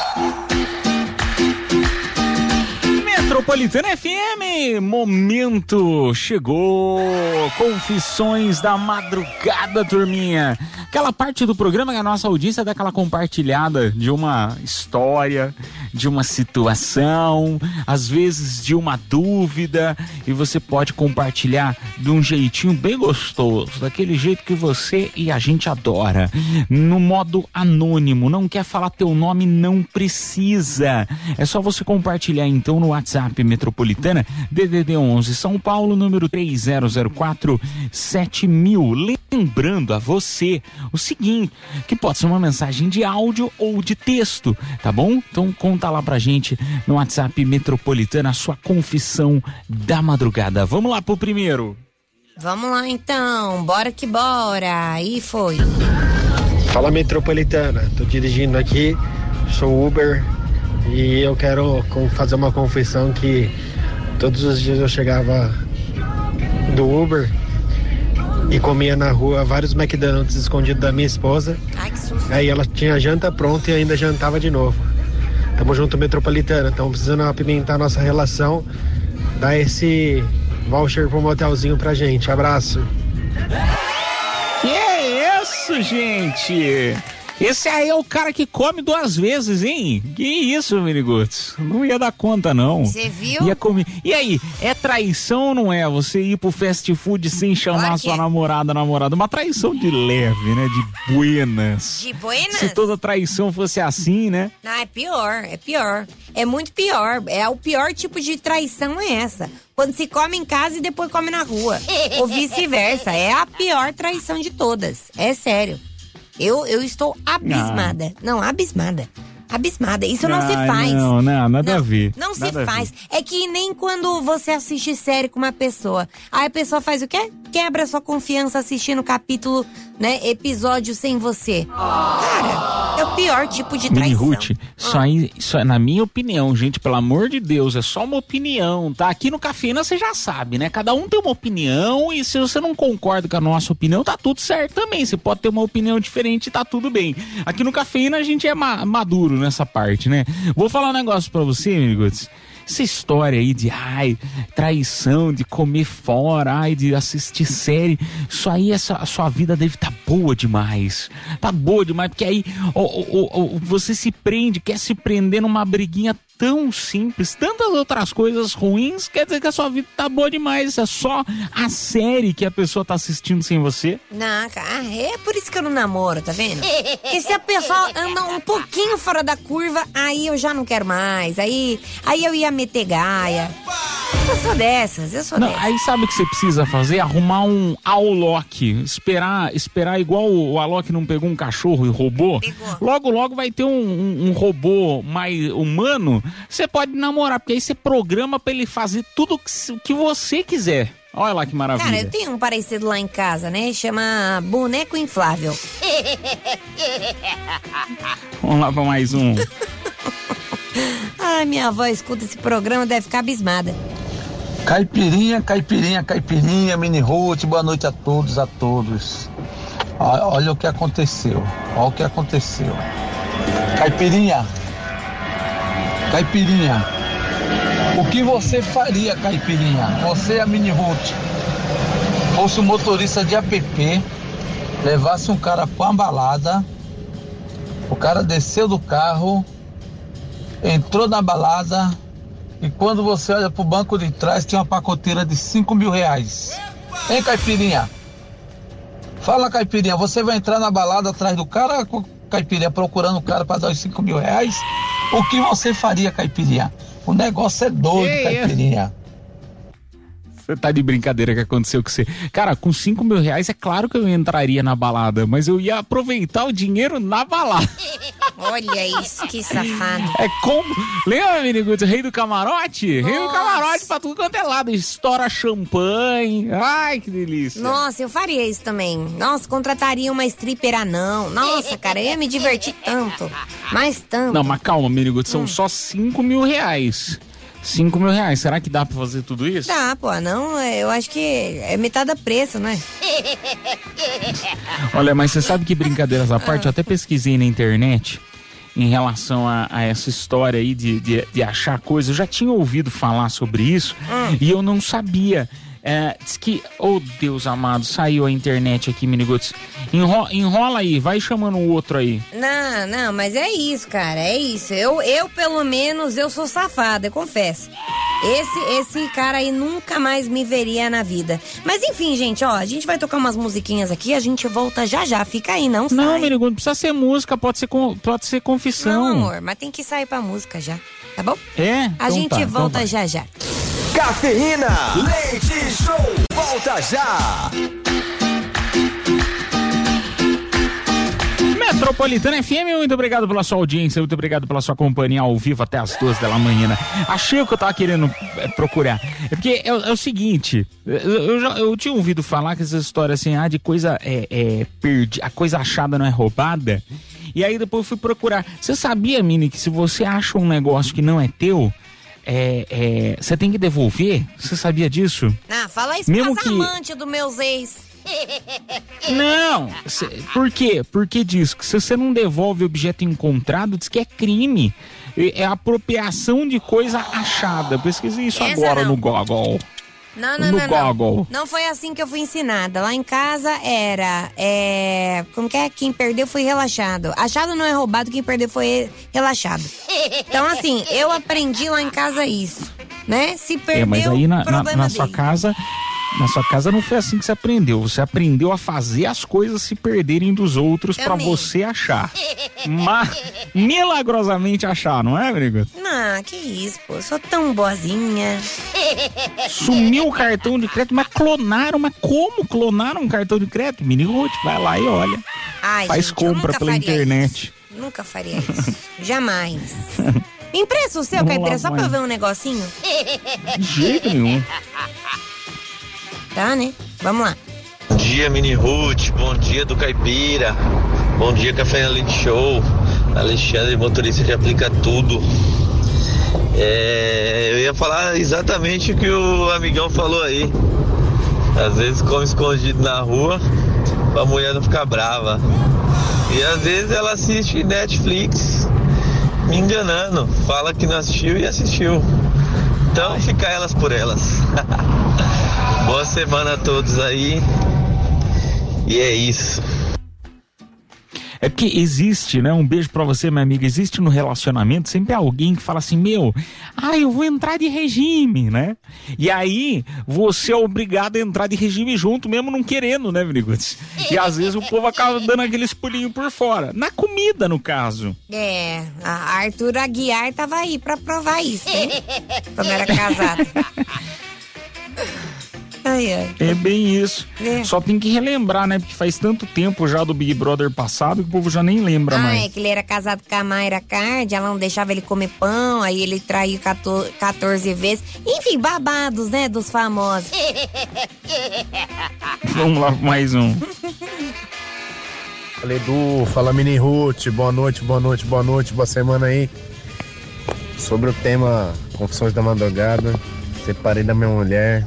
Metropolitana F M, momento chegou, confissões da madrugada, turminha. Aquela parte do programa que a nossa audiência dá aquela compartilhada de uma história, de uma situação, às vezes de uma dúvida, e você pode compartilhar de um jeitinho bem gostoso, daquele jeito que você e a gente adora, no modo anônimo. Não quer falar teu nome? Não precisa. É só você compartilhar então no WhatsApp Metropolitana D D D onze São Paulo, número três zero zero quatro sete mil. Lembrando a você o seguinte, que pode ser uma mensagem de áudio ou de texto, tá bom? Então conta lá pra gente no WhatsApp Metropolitana a sua confissão da madrugada. Vamos lá pro primeiro.
Vamos lá então, bora que bora. Aí foi.
Fala Metropolitana, tô dirigindo aqui, sou Uber e eu quero fazer uma confissão que todos os dias eu chegava do Uber e comia na rua vários McDonald's escondidos da minha esposa.
Ai, que susto.
Aí ela tinha a janta pronta e ainda jantava de novo. Tamo junto, Metropolitana, estamos precisando apimentar a nossa relação, dar esse voucher pro motelzinho pra gente. Abraço.
Que é isso, gente? Esse aí é o cara que come duas vezes, hein? Que isso, Miniguts? Não ia dar conta, não.
Você viu?
Ia comer. E aí, é traição ou não é? Você ir pro fast food sem chamar
Claro
sua
que é.
namorada, namorada. Uma traição de leve, né? De buenas.
De buenas?
Se toda traição fosse assim, né?
Não, é pior, é pior. É muito pior. É o pior tipo de traição é essa. Quando se come em casa e depois come na rua. Ou vice-versa. É a pior traição de todas. É sério. Eu, eu estou abismada. Ah. Não, abismada. Abismada. Isso não
ah,
se faz.
Não, não, nada
não,
a ver.
Não se
nada
faz. É que nem quando você assiste série com uma pessoa. Aí a pessoa faz o quê? Quebra sua confiança assistindo capítulo, né? Episódio sem você. Cara, é o pior tipo de traição.
Mini Ruth, isso aí, isso é, na minha opinião, gente, pelo amor de Deus, é só uma opinião, tá? Aqui no Cafeína você já sabe, né? Cada um tem uma opinião e se você não concorda com a nossa opinião, tá tudo certo também. Você pode ter uma opinião diferente e tá tudo bem. Aqui no Cafeína a gente é ma- maduro nessa parte, né? Vou falar um negócio pra você, amigos. Essa história aí de, ai, traição, de comer fora, ai, de assistir série, isso aí, essa, a sua vida deve estar tá boa demais. Tá boa demais, porque aí ó, ó, ó, você se prende, quer se prender numa briguinha tão simples, tantas outras coisas ruins, quer dizer que a sua vida tá boa demais. É só a série que a pessoa tá assistindo sem você.
Não, cara, é por isso que eu não namoro, tá vendo? Porque se a pessoa anda um pouquinho fora da curva, aí eu já não quero mais. Aí, aí eu ia meter gaia. Eu sou dessas, eu sou
não,
dessas.
Aí sabe o que você precisa fazer? Arrumar um Alok. Esperar, esperar igual o Alok não pegou um cachorro e roubou.
Pegou.
Logo, logo vai ter um, um, um robô mais humano. Você pode namorar, porque aí você programa pra ele fazer tudo o que, que você quiser. Olha lá que maravilha.
Cara, eu tenho um parecido lá em casa, né? Chama boneco inflável.
Vamos lá pra mais um.
Ai, minha avó escuta esse programa, deve ficar abismada.
Caipirinha, caipirinha, caipirinha, Mini Ruth, boa noite a todos, a todos. Olha o que aconteceu, olha o que aconteceu. Caipirinha, Caipirinha, o que você faria, Caipirinha? Você e a Mini Ruth fosse um motorista de app, levasse um cara pra uma balada, o cara desceu do carro, entrou na balada e quando você olha pro banco de trás tem uma pacoteira de cinco mil reais. Hein, Caipirinha? Fala, Caipirinha, você vai entrar na balada atrás do cara, Caipirinha, procurando o cara pra dar os cinco mil reais? O que você faria, Caipirinha? O negócio é doido, que Caipirinha.
Você tá de brincadeira que aconteceu com você. Cara, com cinco mil reais é claro que eu entraria na balada, mas eu ia aproveitar o dinheiro na balada.
Olha isso, que safado.
É como... Lembra, menino, rei do camarote?
Nossa.
Rei do camarote pra tudo quanto é lado. Estoura champanhe. Ai, que delícia.
Nossa, eu faria isso também. Nossa, contrataria uma stripper anão. Nossa, cara, eu ia me divertir tanto. Mais tanto.
Não, mas calma, menino, são
hum.
só cinco mil reais. cinco mil reais, será que dá pra fazer tudo isso?
Dá, pô, não, eu acho que é metade da preço, né?
Olha, mas você sabe que brincadeiras à parte, eu até pesquisei na internet em relação a, a essa história aí de, de, de achar coisas. Eu já tinha ouvido falar sobre isso hum. e eu não sabia É, diz que, oh Deus amado, saiu a internet aqui, Miniguts. Enrola, enrola aí, vai chamando o outro aí.
Não, não, mas é isso, cara, é isso. Eu, eu pelo menos, eu sou safada, eu confesso. Esse, esse cara aí nunca mais me veria na vida. Mas enfim, gente, ó, a gente vai tocar umas musiquinhas aqui, a gente volta já já, fica aí, não sai.
Não, Miniguts, não precisa ser música, pode ser, pode ser confissão.
Não, amor, mas tem que sair pra música já, tá bom?
É?
A
então
gente
tá,
volta
então
já já.
Cafeína, leite show, volta já.
Metropolitana F M, muito obrigado pela sua audiência, muito obrigado pela sua companhia ao vivo até as duas da manhã. Achei o que eu tava querendo é, procurar. É porque é, é o seguinte, eu, eu, já, eu tinha ouvido falar que essa história assim, ah, de coisa é, é perdi, a coisa achada não é roubada. E aí depois eu fui procurar. Você sabia, Mini, que se você acha um negócio que não é teu, É, é, você tem que devolver? Você sabia disso?
Ah, fala isso
Mesmo
pras
que...
amantes dos meus ex.
Não, cê, por quê? Porque diz que se você não devolve objeto encontrado, diz que é crime. É apropriação de coisa achada. Pesquisei isso Essa agora não. no Google.
Não, não,
no
não,
Google.
não. Não foi assim que eu fui ensinada. Lá em casa era, é, como que é? Quem perdeu foi relaxado. Achado não é roubado, quem perdeu foi relaxado. Então assim, eu aprendi lá em casa isso, né? Se perdeu,
é, mas aí na, na, na sua
dele.
casa, na sua casa não foi assim que você aprendeu. Você aprendeu a fazer as coisas se perderem dos outros pra você achar. Mas milagrosamente achar, não é, amigo?
Não, que isso, pô. Eu sou tão boazinha.
Sumiu o cartão de crédito, mas clonaram. Mas como clonaram um cartão de crédito? Mini Ruth, vai lá e olha.
Ai,
Faz
gente,
compra pela internet.
Isso. Nunca faria isso. Jamais. Me empresta o seu, Caipira, só pra eu ver um negocinho?
De jeito nenhum.
Tá, né? Vamos lá.
Bom dia, Mini Ruth. Bom dia do Caipira. Bom dia, Café Leite Show. Alexandre, motorista de Aplica Tudo. É, eu ia falar exatamente o que o amigão falou aí. Às vezes come escondido na rua pra mulher não ficar brava. E às vezes ela assiste Netflix me enganando. Fala que não assistiu e assistiu. Então fica elas por elas. Boa semana a todos aí. E é isso.
É porque existe, né? Um beijo pra você, minha amiga. Existe no relacionamento sempre alguém que fala assim, meu, ah, eu vou entrar de regime, né? E aí, você é obrigado a entrar de regime junto, mesmo não querendo, né, Viniguts? E às vezes o povo acaba dando aqueles pulinhos por fora. Na comida, no caso.
É, a Arthur Aguiar tava aí pra provar isso, hein? Quando era casado. Ai, ai.
É bem isso. É. Só tem que relembrar, né? Porque faz tanto tempo já do Big Brother passado que o povo já nem lembra
ah,
mais.
É que ele era casado com a Mayra Card, ela não deixava ele comer pão, aí ele traiu quatorze vezes. Enfim, babados, né? Dos famosos.
Vamos lá, mais um.
Fala, Edu, fala Mini Ruth, boa noite, boa noite, boa noite, boa semana aí. Sobre o tema Confissões da Madrugada, separei da minha mulher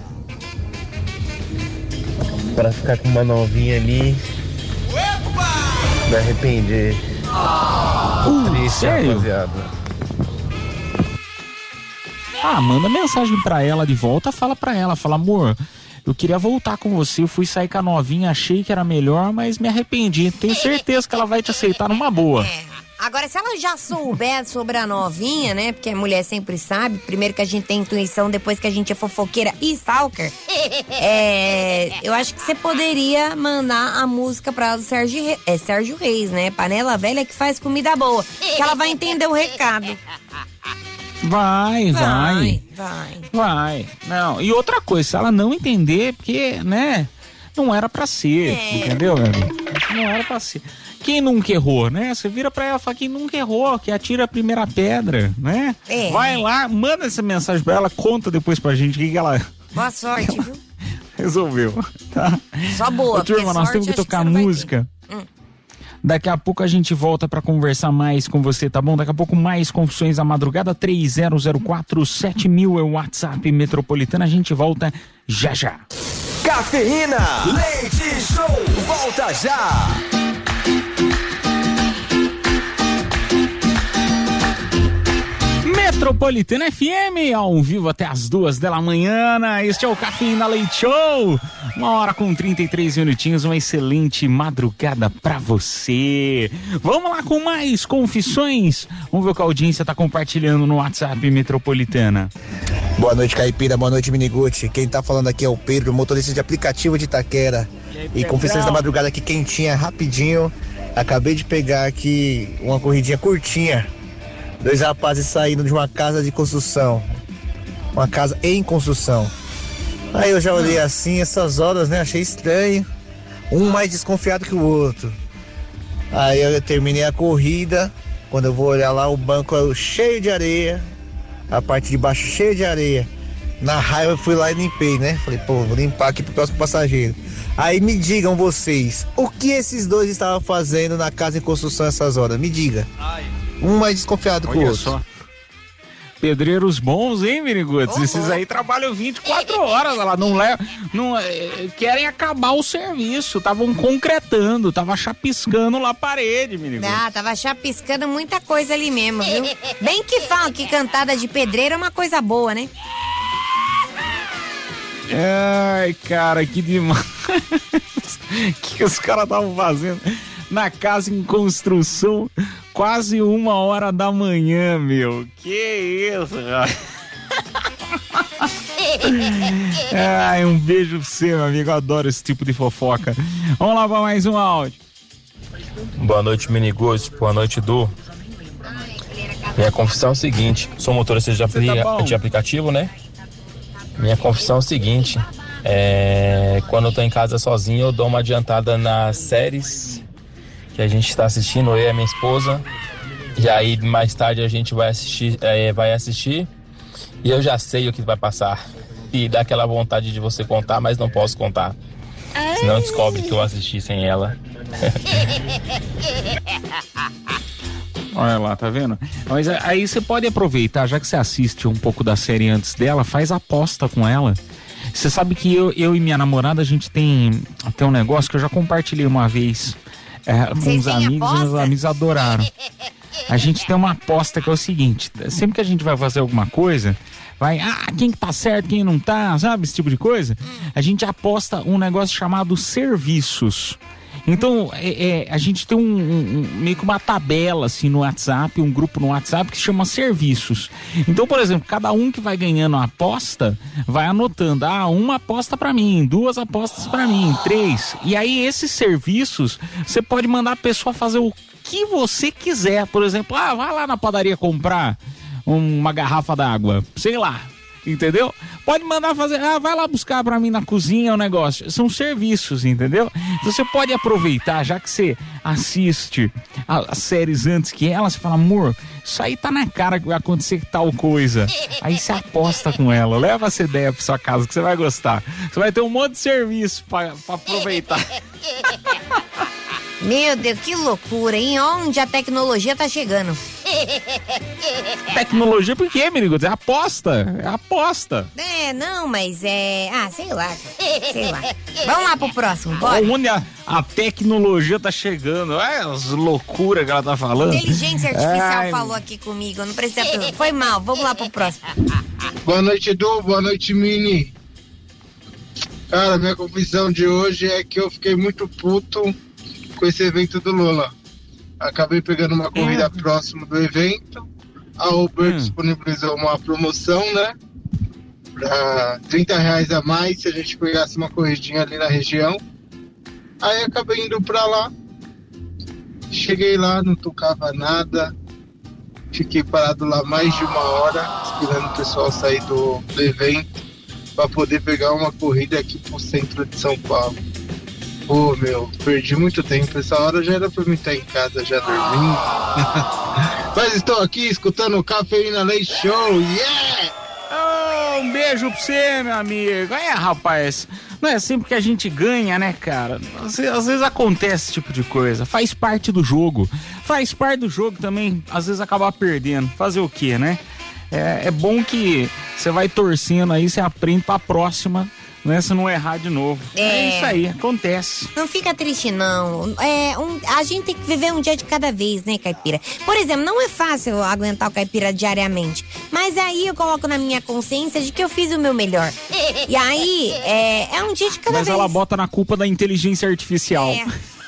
pra ficar com uma novinha ali. Opa! Me arrependi.
Uh, Triste, sério? Rapaziada. Ah, manda mensagem pra ela de volta, fala pra ela, fala, amor, eu queria voltar com você, eu fui sair com a novinha, achei que era melhor, mas me arrependi. Tenho certeza que ela vai te aceitar numa boa.
É. Agora, se ela já souber sobre a novinha, né? Porque a mulher sempre sabe. Primeiro que a gente tem intuição, depois que a gente é fofoqueira e stalker. É, eu acho que você poderia mandar a música pra ela do Sérgio, Re... é, Sérgio Reis, né? Panela velha que faz comida boa. Que ela vai entender o recado.
Vai, vai.
Vai, vai.
Vai. Não, e outra coisa, se ela não entender, porque, né? Não era pra ser, é. Entendeu, meu amigo? Não era pra ser. Quem nunca errou, né? Você vira pra ela e fala, quem nunca errou, que atira a primeira pedra, né? É. Vai lá, manda essa mensagem pra ela, conta depois pra gente o que, que ela...
Boa sorte, viu?
Resolveu, tá?
Só boa,
ô, turma, nós temos que tocar que música. Hum. Daqui a pouco a gente volta pra conversar mais com você, tá bom? Daqui a pouco mais Confissões da Madrugada, três zero zero quatro sete mil é o WhatsApp Metropolitana. A gente volta já já.
Cafeína, leite show, volta já.
Metropolitana F M, ao vivo até as duas da manhã. Este é o Cafeína Leite Show. Uma hora com trinta e três minutinhos, uma excelente madrugada pra você. Vamos lá com mais confissões. Vamos ver o que a audiência tá compartilhando no WhatsApp Metropolitana.
Boa noite, Caipira. Boa noite, Miniguti. Quem tá falando aqui é o Pedro, motorista de aplicativo de Itaquera. E, aí, e confissões da madrugada aqui quentinha, rapidinho. Acabei de pegar aqui uma corridinha curtinha. Dois rapazes saindo de uma casa de construção. Uma casa em construção. Aí eu já olhei assim, essas horas, né? Achei estranho. Um mais desconfiado que o outro. Aí eu terminei a corrida. Quando eu vou olhar lá, o banco é cheio de areia. A parte de baixo cheia de areia. Na raiva eu fui lá e limpei, né? Falei, pô, vou limpar aqui pro próximo passageiro. Aí me digam vocês, o que esses dois estavam fazendo na casa em construção essas horas? Me diga. Um mais desconfiado que o outro. Só.
Pedreiros bons, hein, Miniguts? Oh, Esses aí trabalham vinte e quatro horas, lá não levam, não é, querem acabar o serviço, estavam concretando, tava chapiscando lá a parede, Miniguts.
Ah, tava chapiscando muita coisa ali mesmo, viu? Bem que falam que cantada de pedreiro é uma coisa boa, né?
Ai, cara, que demais. O que os caras estavam fazendo na casa em construção quase uma hora da manhã, meu? Que isso, cara? Ai, um beijo pra você, meu amigo. Eu adoro esse tipo de fofoca. Vamos lá pra mais um áudio.
Boa noite, Miniguts. Boa noite, Du. Minha confissão é o seguinte: sou motorista de, apli- tá de aplicativo, né? Minha confissão é o seguinte: é, quando eu tô em casa sozinho, eu dou uma adiantada nas séries que a gente tá assistindo, eu e a minha esposa. E aí mais tarde a gente vai assistir, é, vai assistir e eu já sei o que vai passar. E dá aquela vontade de você contar, mas não posso contar. Senão descobre que eu assisti sem ela.
Olha lá, tá vendo? Mas aí você pode aproveitar, já que você assiste um pouco da série antes dela, faz aposta com ela. Você sabe que eu, eu e minha namorada, a gente tem, tem um negócio que eu já compartilhei uma vez é, com os amigos, e os amigos adoraram. A gente tem uma aposta que é o seguinte: sempre que a gente vai fazer alguma coisa, vai, ah, quem que tá certo, quem não tá, sabe, esse tipo de coisa, a gente aposta um negócio chamado serviços. Então, é, é, a gente tem um, um, meio que uma tabela assim no WhatsApp, um grupo no WhatsApp que se chama serviços. Então, por exemplo, cada um que vai ganhando a aposta vai anotando, ah, uma aposta pra mim, duas apostas pra mim, três. E aí esses serviços, você pode mandar a pessoa fazer o que você quiser. Por exemplo, ah, vai lá na padaria comprar uma garrafa d'água, sei lá. Entendeu? Pode mandar fazer, ah, vai lá buscar pra mim na cozinha o negócio. São serviços, entendeu? Então você pode aproveitar, já que você assiste as séries antes que ela, você fala, amor, isso aí tá na cara que vai acontecer tal coisa. Aí você aposta com ela, leva essa ideia pra sua casa que você vai gostar. Você vai ter um monte de serviço pra, pra aproveitar.
Meu Deus, que loucura, hein? Onde a tecnologia tá chegando?
Tecnologia por quê, menino? É aposta, é aposta.
É, não, mas é... Ah, sei lá, sei lá. Vamos lá pro próximo, bora.
Onde a, a tecnologia tá chegando, é as loucuras que ela tá falando.
Inteligência artificial Ai. falou aqui comigo, não precisa... Foi mal, vamos lá pro próximo.
Boa noite, Edu, boa noite, Mini. Cara, minha confissão de hoje é que eu fiquei muito puto com esse evento do Lula. Acabei pegando uma corrida é. próximo do evento. A Uber hum. disponibilizou uma promoção, né? Pra trinta reais a mais se a gente pegasse uma corridinha ali na região. Aí acabei indo pra lá. Cheguei lá, não tocava nada. Fiquei parado lá mais de uma hora, esperando o pessoal sair do, do evento pra poder pegar uma corrida aqui pro centro de São Paulo. Pô, meu, perdi muito tempo. Essa hora já era pra mim estar em casa, já dormindo. Mas estou aqui escutando o Cafeína Leite Show, yeah!
Oh, um beijo pra você, meu amigo. É, rapaz, não é sempre que a gente ganha, né, cara? Às vezes, às vezes acontece esse tipo de coisa. Faz parte do jogo. Faz parte do jogo também, às vezes acabar perdendo. Fazer o quê, né? É, é bom que você vai torcendo aí, você aprende pra próxima né? Se não errar de novo. É, é isso aí, acontece.
Não fica triste, não. É, um, a gente tem que viver um dia de cada vez, né, Caipira? Por exemplo, não é fácil aguentar o Caipira diariamente, mas aí eu coloco na minha consciência de que eu fiz o meu melhor. E aí, é, é um dia de cada
mas
vez.
Mas ela bota na culpa da inteligência artificial. É.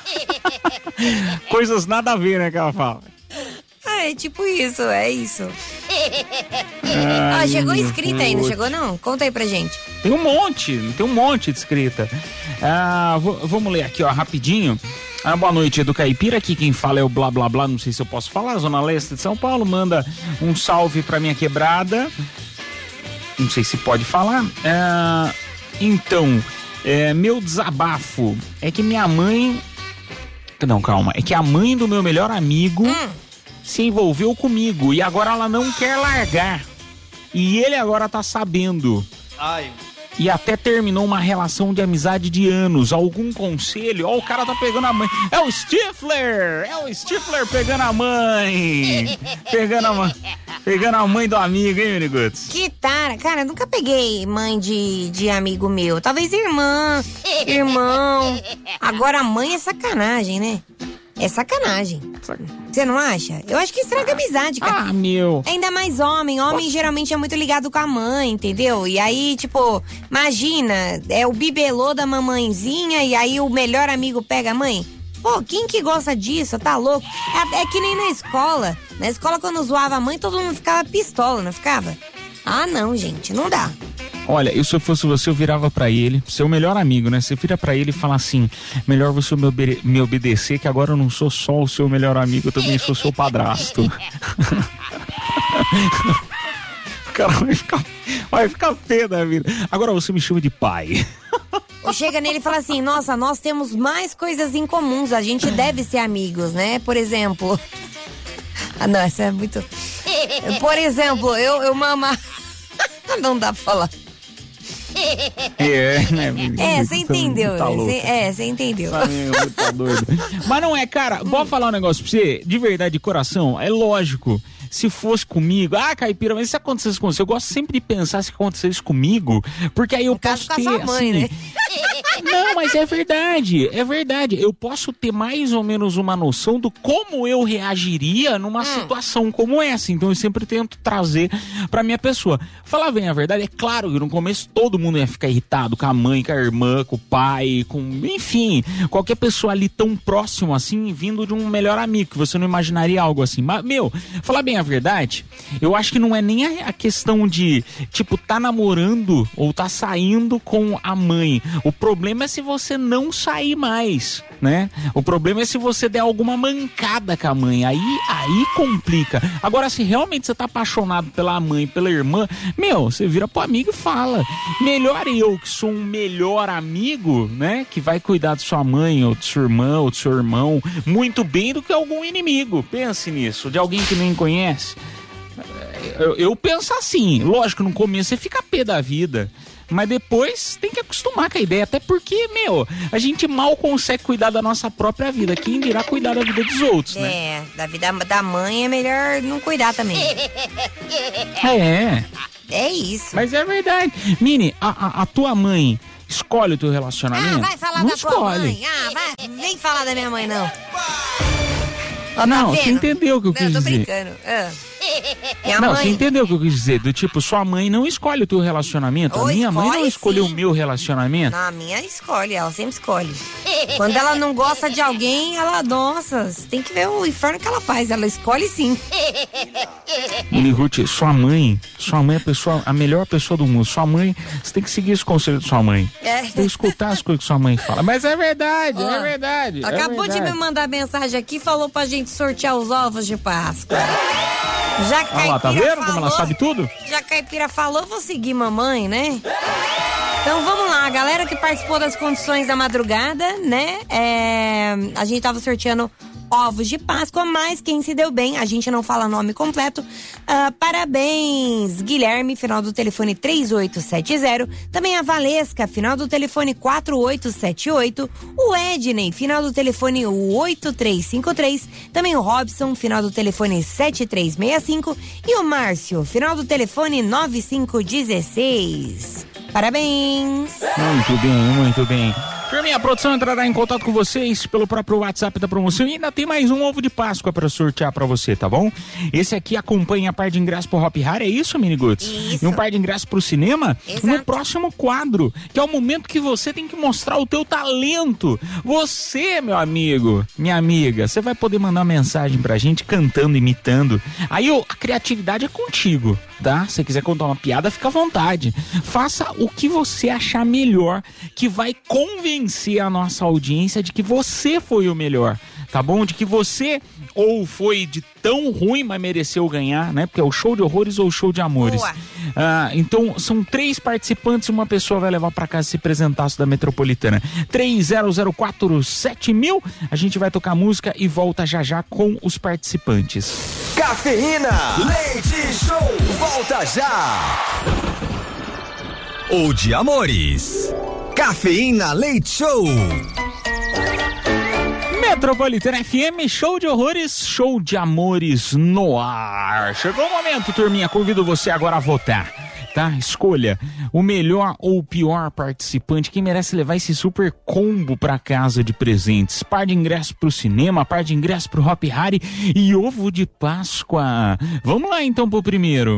Coisas nada a ver, né, que ela fala.
Ah, é tipo isso, é isso. Ai, ah, chegou escrita aí, não chegou não? Conta aí pra gente.
Tem um monte, tem um monte de escrita. Ah, v- vamos ler aqui, ó, rapidinho. Ah, boa noite, Edu Caipira, aqui quem fala é o Blá Blá Blá, não sei se eu posso falar, Zona Leste de São Paulo, manda um salve pra minha quebrada. Não sei se pode falar. Ah, então, é, meu desabafo é que minha mãe... Não, calma, é que a mãe do meu melhor amigo... Hum. se envolveu comigo e agora ela não quer largar. E ele agora tá sabendo. Ai. E até terminou uma relação de amizade de anos. Algum conselho? Ó, o cara tá pegando a mãe. É o Stifler! É o Stifler pegando a mãe! Pegando a mãe. Pegando a mãe do amigo, hein, Miniguts?
Que tara. Cara, eu nunca peguei mãe de, de amigo meu. Talvez irmã, irmão. Agora a mãe é sacanagem, né? É sacanagem. Você não acha? Eu acho que estraga a amizade, cara.
Ah, meu.
Ainda mais homem. Homem geralmente é muito ligado com a mãe, entendeu? E aí, tipo, imagina, é o bibelô da mamãezinha e aí o melhor amigo pega a mãe. Pô, quem que gosta disso? Tá louco? É, é que nem na escola. Na escola, quando zoava a mãe, todo mundo ficava pistola, não ficava? Ah, não, gente, não dá.
Olha, eu, se eu fosse você, eu virava pra ele, seu melhor amigo, né? Você vira pra ele e fala assim, melhor você me, obede- me obedecer, que agora eu não sou só o seu melhor amigo, eu também sou seu padrasto. O cara vai ficar, vai ficar pé da vida. Agora você me chama de pai.
Ou chega nele e fala assim, nossa, nós temos mais coisas em comuns, a gente deve ser amigos, né? Por exemplo... Ah, não, essa é muito... Por exemplo, eu, eu mamar... Não dá pra falar.
É, né?
É, você entendeu.
Tá
cê, é, você entendeu.
Tá doido. Mas não é, cara, hum. Vou falar um negócio pra você, de verdade, de coração, é lógico. Se fosse comigo, ah, Caipira, mas se acontecesse com você, eu gosto sempre de pensar se acontecesse comigo, porque aí eu no posso ter,
sua mãe,
assim...
né?
Não, mas é verdade, é verdade. Eu posso ter mais ou menos uma noção do como eu reagiria numa hum. situação como essa. Então eu sempre tento trazer pra minha pessoa. Falar bem a verdade, é claro que no começo todo mundo ia ficar irritado com a mãe, com a irmã, com o pai, com... Enfim, qualquer pessoa ali tão próximo assim, vindo de um melhor amigo, que você não imaginaria algo assim. Mas, meu, falar bem a verdade, eu acho que não é nem a, a questão de, tipo, tá namorando ou tá saindo com a mãe. O problema é se você não sair mais, né? O problema é se você der alguma mancada com a mãe. Aí, aí complica. Agora, se realmente você tá apaixonado pela mãe, pela irmã, meu, você vira pro amigo e fala. Melhor eu, que sou um melhor amigo, né? Que vai cuidar de sua mãe, ou de sua irmã, ou de seu irmão, muito bem do que algum inimigo. Pense nisso, de alguém que nem conhece. Eu, eu penso assim, lógico, no começo você fica pé da vida, mas depois tem que acostumar com a ideia, até porque, meu, a gente mal consegue cuidar da nossa própria vida, quem dirá cuidar da vida dos outros, né?
É, da vida da mãe é melhor não cuidar também.
É.
É isso.
Mas é verdade. Mini, a, a, a tua mãe escolhe o teu relacionamento?
Ah, vai falar
não
da
escolhe.
tua mãe. Ah, vai, vem falar da minha mãe, não. Ó,
não,
tá
você entendeu o que eu quis
não, tô
dizer.
brincando. Ah. Minha
não,
mãe...
você entendeu o que eu quis dizer? Do tipo, sua mãe não escolhe o teu relacionamento.
Ou
a minha mãe não escolheu
sim.
o meu relacionamento.
Não, a minha escolhe, ela sempre escolhe. Quando ela não gosta de alguém, ela, nossa, você tem que ver o inferno que ela faz. Ela escolhe sim.
Mini Ruth, sua mãe, sua mãe é a, pessoa, a melhor pessoa do mundo. Sua mãe, você tem que seguir esse conselho de sua mãe. É. Você tem que escutar as coisas que sua mãe fala. Mas é verdade, oh, é verdade.
Acabou
é verdade.
de me mandar mensagem aqui, falou pra gente sortear os ovos de Páscoa. Já que
ah lá, tá vendo
falou,
como ela sabe tudo?
Já que a Caipira falou, vou seguir mamãe, né? Então vamos lá, a galera que participou das condições da madrugada, né? É, a gente tava sorteando ovos de Páscoa, mas quem se deu bem, a gente não fala nome completo. Uh, parabéns, Guilherme, final do telefone três oito sete zero. Também a Valesca, final do telefone quatro oito sete oito. O Edney, final do telefone oito três cinco três. Também o Robson, final do telefone sete três seis cinco. E o Márcio, final do telefone nove cinco um seis. Parabéns!
Muito bem, muito bem. Turminha, a produção entrará em contato com vocês pelo próprio WhatsApp da promoção e ainda tem mais um ovo de Páscoa para sortear para você, tá bom? Esse aqui acompanha a par de ingresso pro Hop Hari, é isso, Miniguts?
Isso.
E um par de ingresso pro cinema?
Exato.
No próximo quadro, que é o momento que você tem que mostrar o teu talento. Você, meu amigo, minha amiga, você vai poder mandar mensagem pra gente cantando, imitando. Aí ó, a criatividade é contigo, tá? Se você quiser contar uma piada, fica à vontade. Faça o que você achar melhor, que vai convencer a nossa audiência de que você foi o melhor, tá bom? De que você ou foi de tão ruim, mas mereceu ganhar, né? Porque é o show de horrores ou o show de amores. Ah, então, são três participantes e uma pessoa vai levar pra casa esse presentaço da Metropolitana. três zero zero quatro sete mil. A gente vai tocar música e volta já já com os participantes.
Cafeína, leite show, volta já. Ou de amores. Cafeína Leite Show.
Metropolitana F M, show de horrores, show de amores no ar. Chegou o momento, turminha, convido você agora a votar, tá? Escolha o melhor ou o pior participante, quem merece levar esse super combo pra casa de presentes. Par de ingresso pro cinema, par de ingresso pro Hop Hari e ovo de Páscoa. Vamos lá então pro primeiro.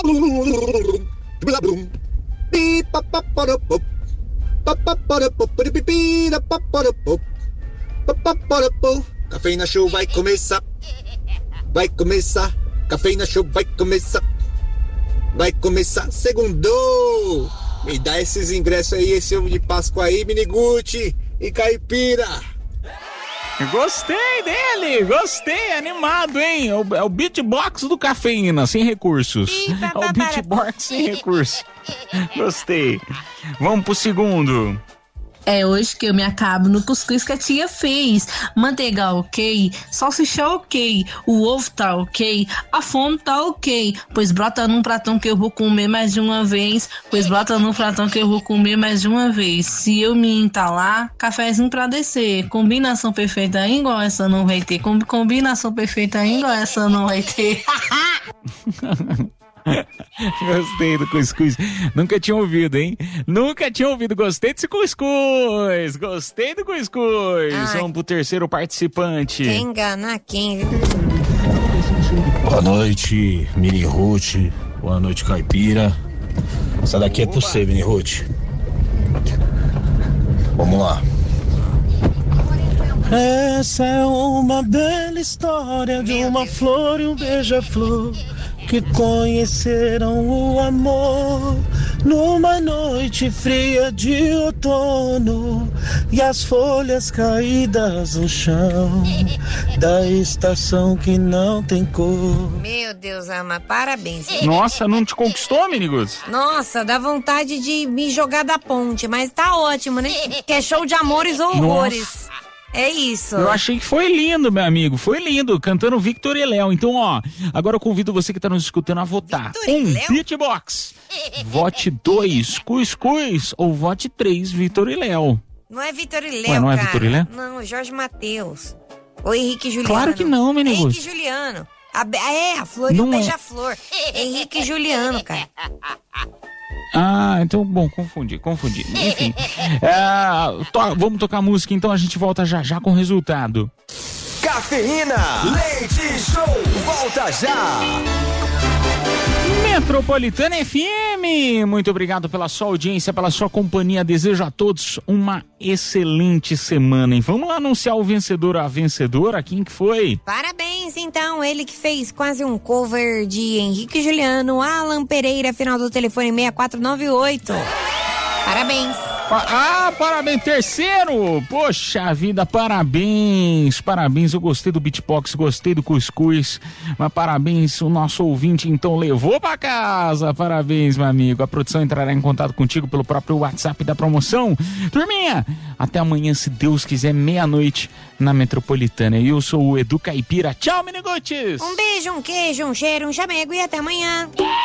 Cafeína Show vai começar. Vai começar. Cafeína Show vai começar. Vai começar. Segundou. Me dá esses ingressos aí, esse ovo de Páscoa aí, Miniguti e Caipira.
Gostei dele, gostei, animado, hein? É o, é o beatbox do Cafeína, sem recursos. É o beatbox sem recursos. Gostei. Vamos pro segundo.
É hoje que eu me acabo no cuscuz que a tia fez. Manteiga ok, salsicha ok, o ovo tá ok, a fome tá ok. Pois brota num pratão que eu vou comer mais de uma vez. Pois brota num pratão que eu vou comer mais de uma vez. Se eu me entalar, cafezinho pra descer. Combinação perfeita igual essa não vai ter. Com- combinação perfeita igual essa não vai ter.
Gostei do cuscuz. Nunca tinha ouvido, hein? Nunca tinha ouvido. Gostei desse cuscuz. Gostei do cuscuz.
Ai.
Vamos pro terceiro participante.
Quem enganar quem, viu?
Boa noite, Mini Ruth. Boa noite, Caipira. Essa daqui é pro você, Mini Ruth. Vamos lá. Essa é uma bela história de uma flor e um beija-flor que conheceram o amor numa noite fria de outono e as folhas caídas no chão da estação que não tem cor.
Meu Deus, Ama, parabéns.
Nossa, não te conquistou, Miniguts?
Nossa, dá vontade de me jogar da ponte, mas tá ótimo, né? Que é show de amores ou horrores.
Nossa.
É isso.
Eu achei que foi lindo, meu amigo. Foi lindo, cantando Victor e Léo. Então, ó, agora eu convido você que tá nos escutando a votar.
Victor e
Um,
Léo?
beatbox. Vote dois, cuscuz. Ou vote três, Victor e Léo.
Não é Vitor e Léo,
Ué, não é
cara.
Vitor e Léo?
Não, Jorge Mateus. Ou Henrique e Juliano.
Claro que não, menino.
Henrique e Juliano. A, be- é, a Flor e
Não
o
é.
Beija-Flor. Henrique e Juliano, cara.
Ah, então, bom, confundi, confundi. Enfim, é, to- vamos tocar música, então a gente volta já já com o resultado.
Cafeína, leite show, volta já.
Metropolitana F M, muito obrigado pela sua audiência, pela sua companhia. Desejo a todos uma excelente semana, hein? Vamos lá anunciar o vencedor, a vencedora, quem que foi?
Parabéns, então, ele que fez quase um cover de Henrique e Juliano, Alan Pereira, final do telefone seis quatro nove oito. Parabéns.
Pa- Ah, parabéns, terceiro! Poxa vida, parabéns, parabéns, eu gostei do beatbox, gostei do cuscuz, mas parabéns, o nosso ouvinte então levou pra casa, parabéns, meu amigo, a produção entrará em contato contigo pelo próprio WhatsApp da promoção. Turminha, até amanhã, se Deus quiser, meia-noite na Metropolitana. Eu sou o Edu Caipira, tchau, Miniguts!
Um beijo, um queijo, um cheiro, um chamego e até amanhã.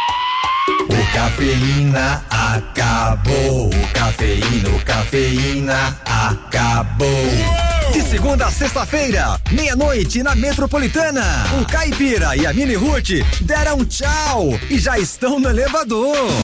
O cafeína acabou. O cafeína, o cafeína acabou. De segunda a sexta-feira, meia-noite na Metropolitana. O Caipira e a Mini Ruth deram tchau e já estão no elevador.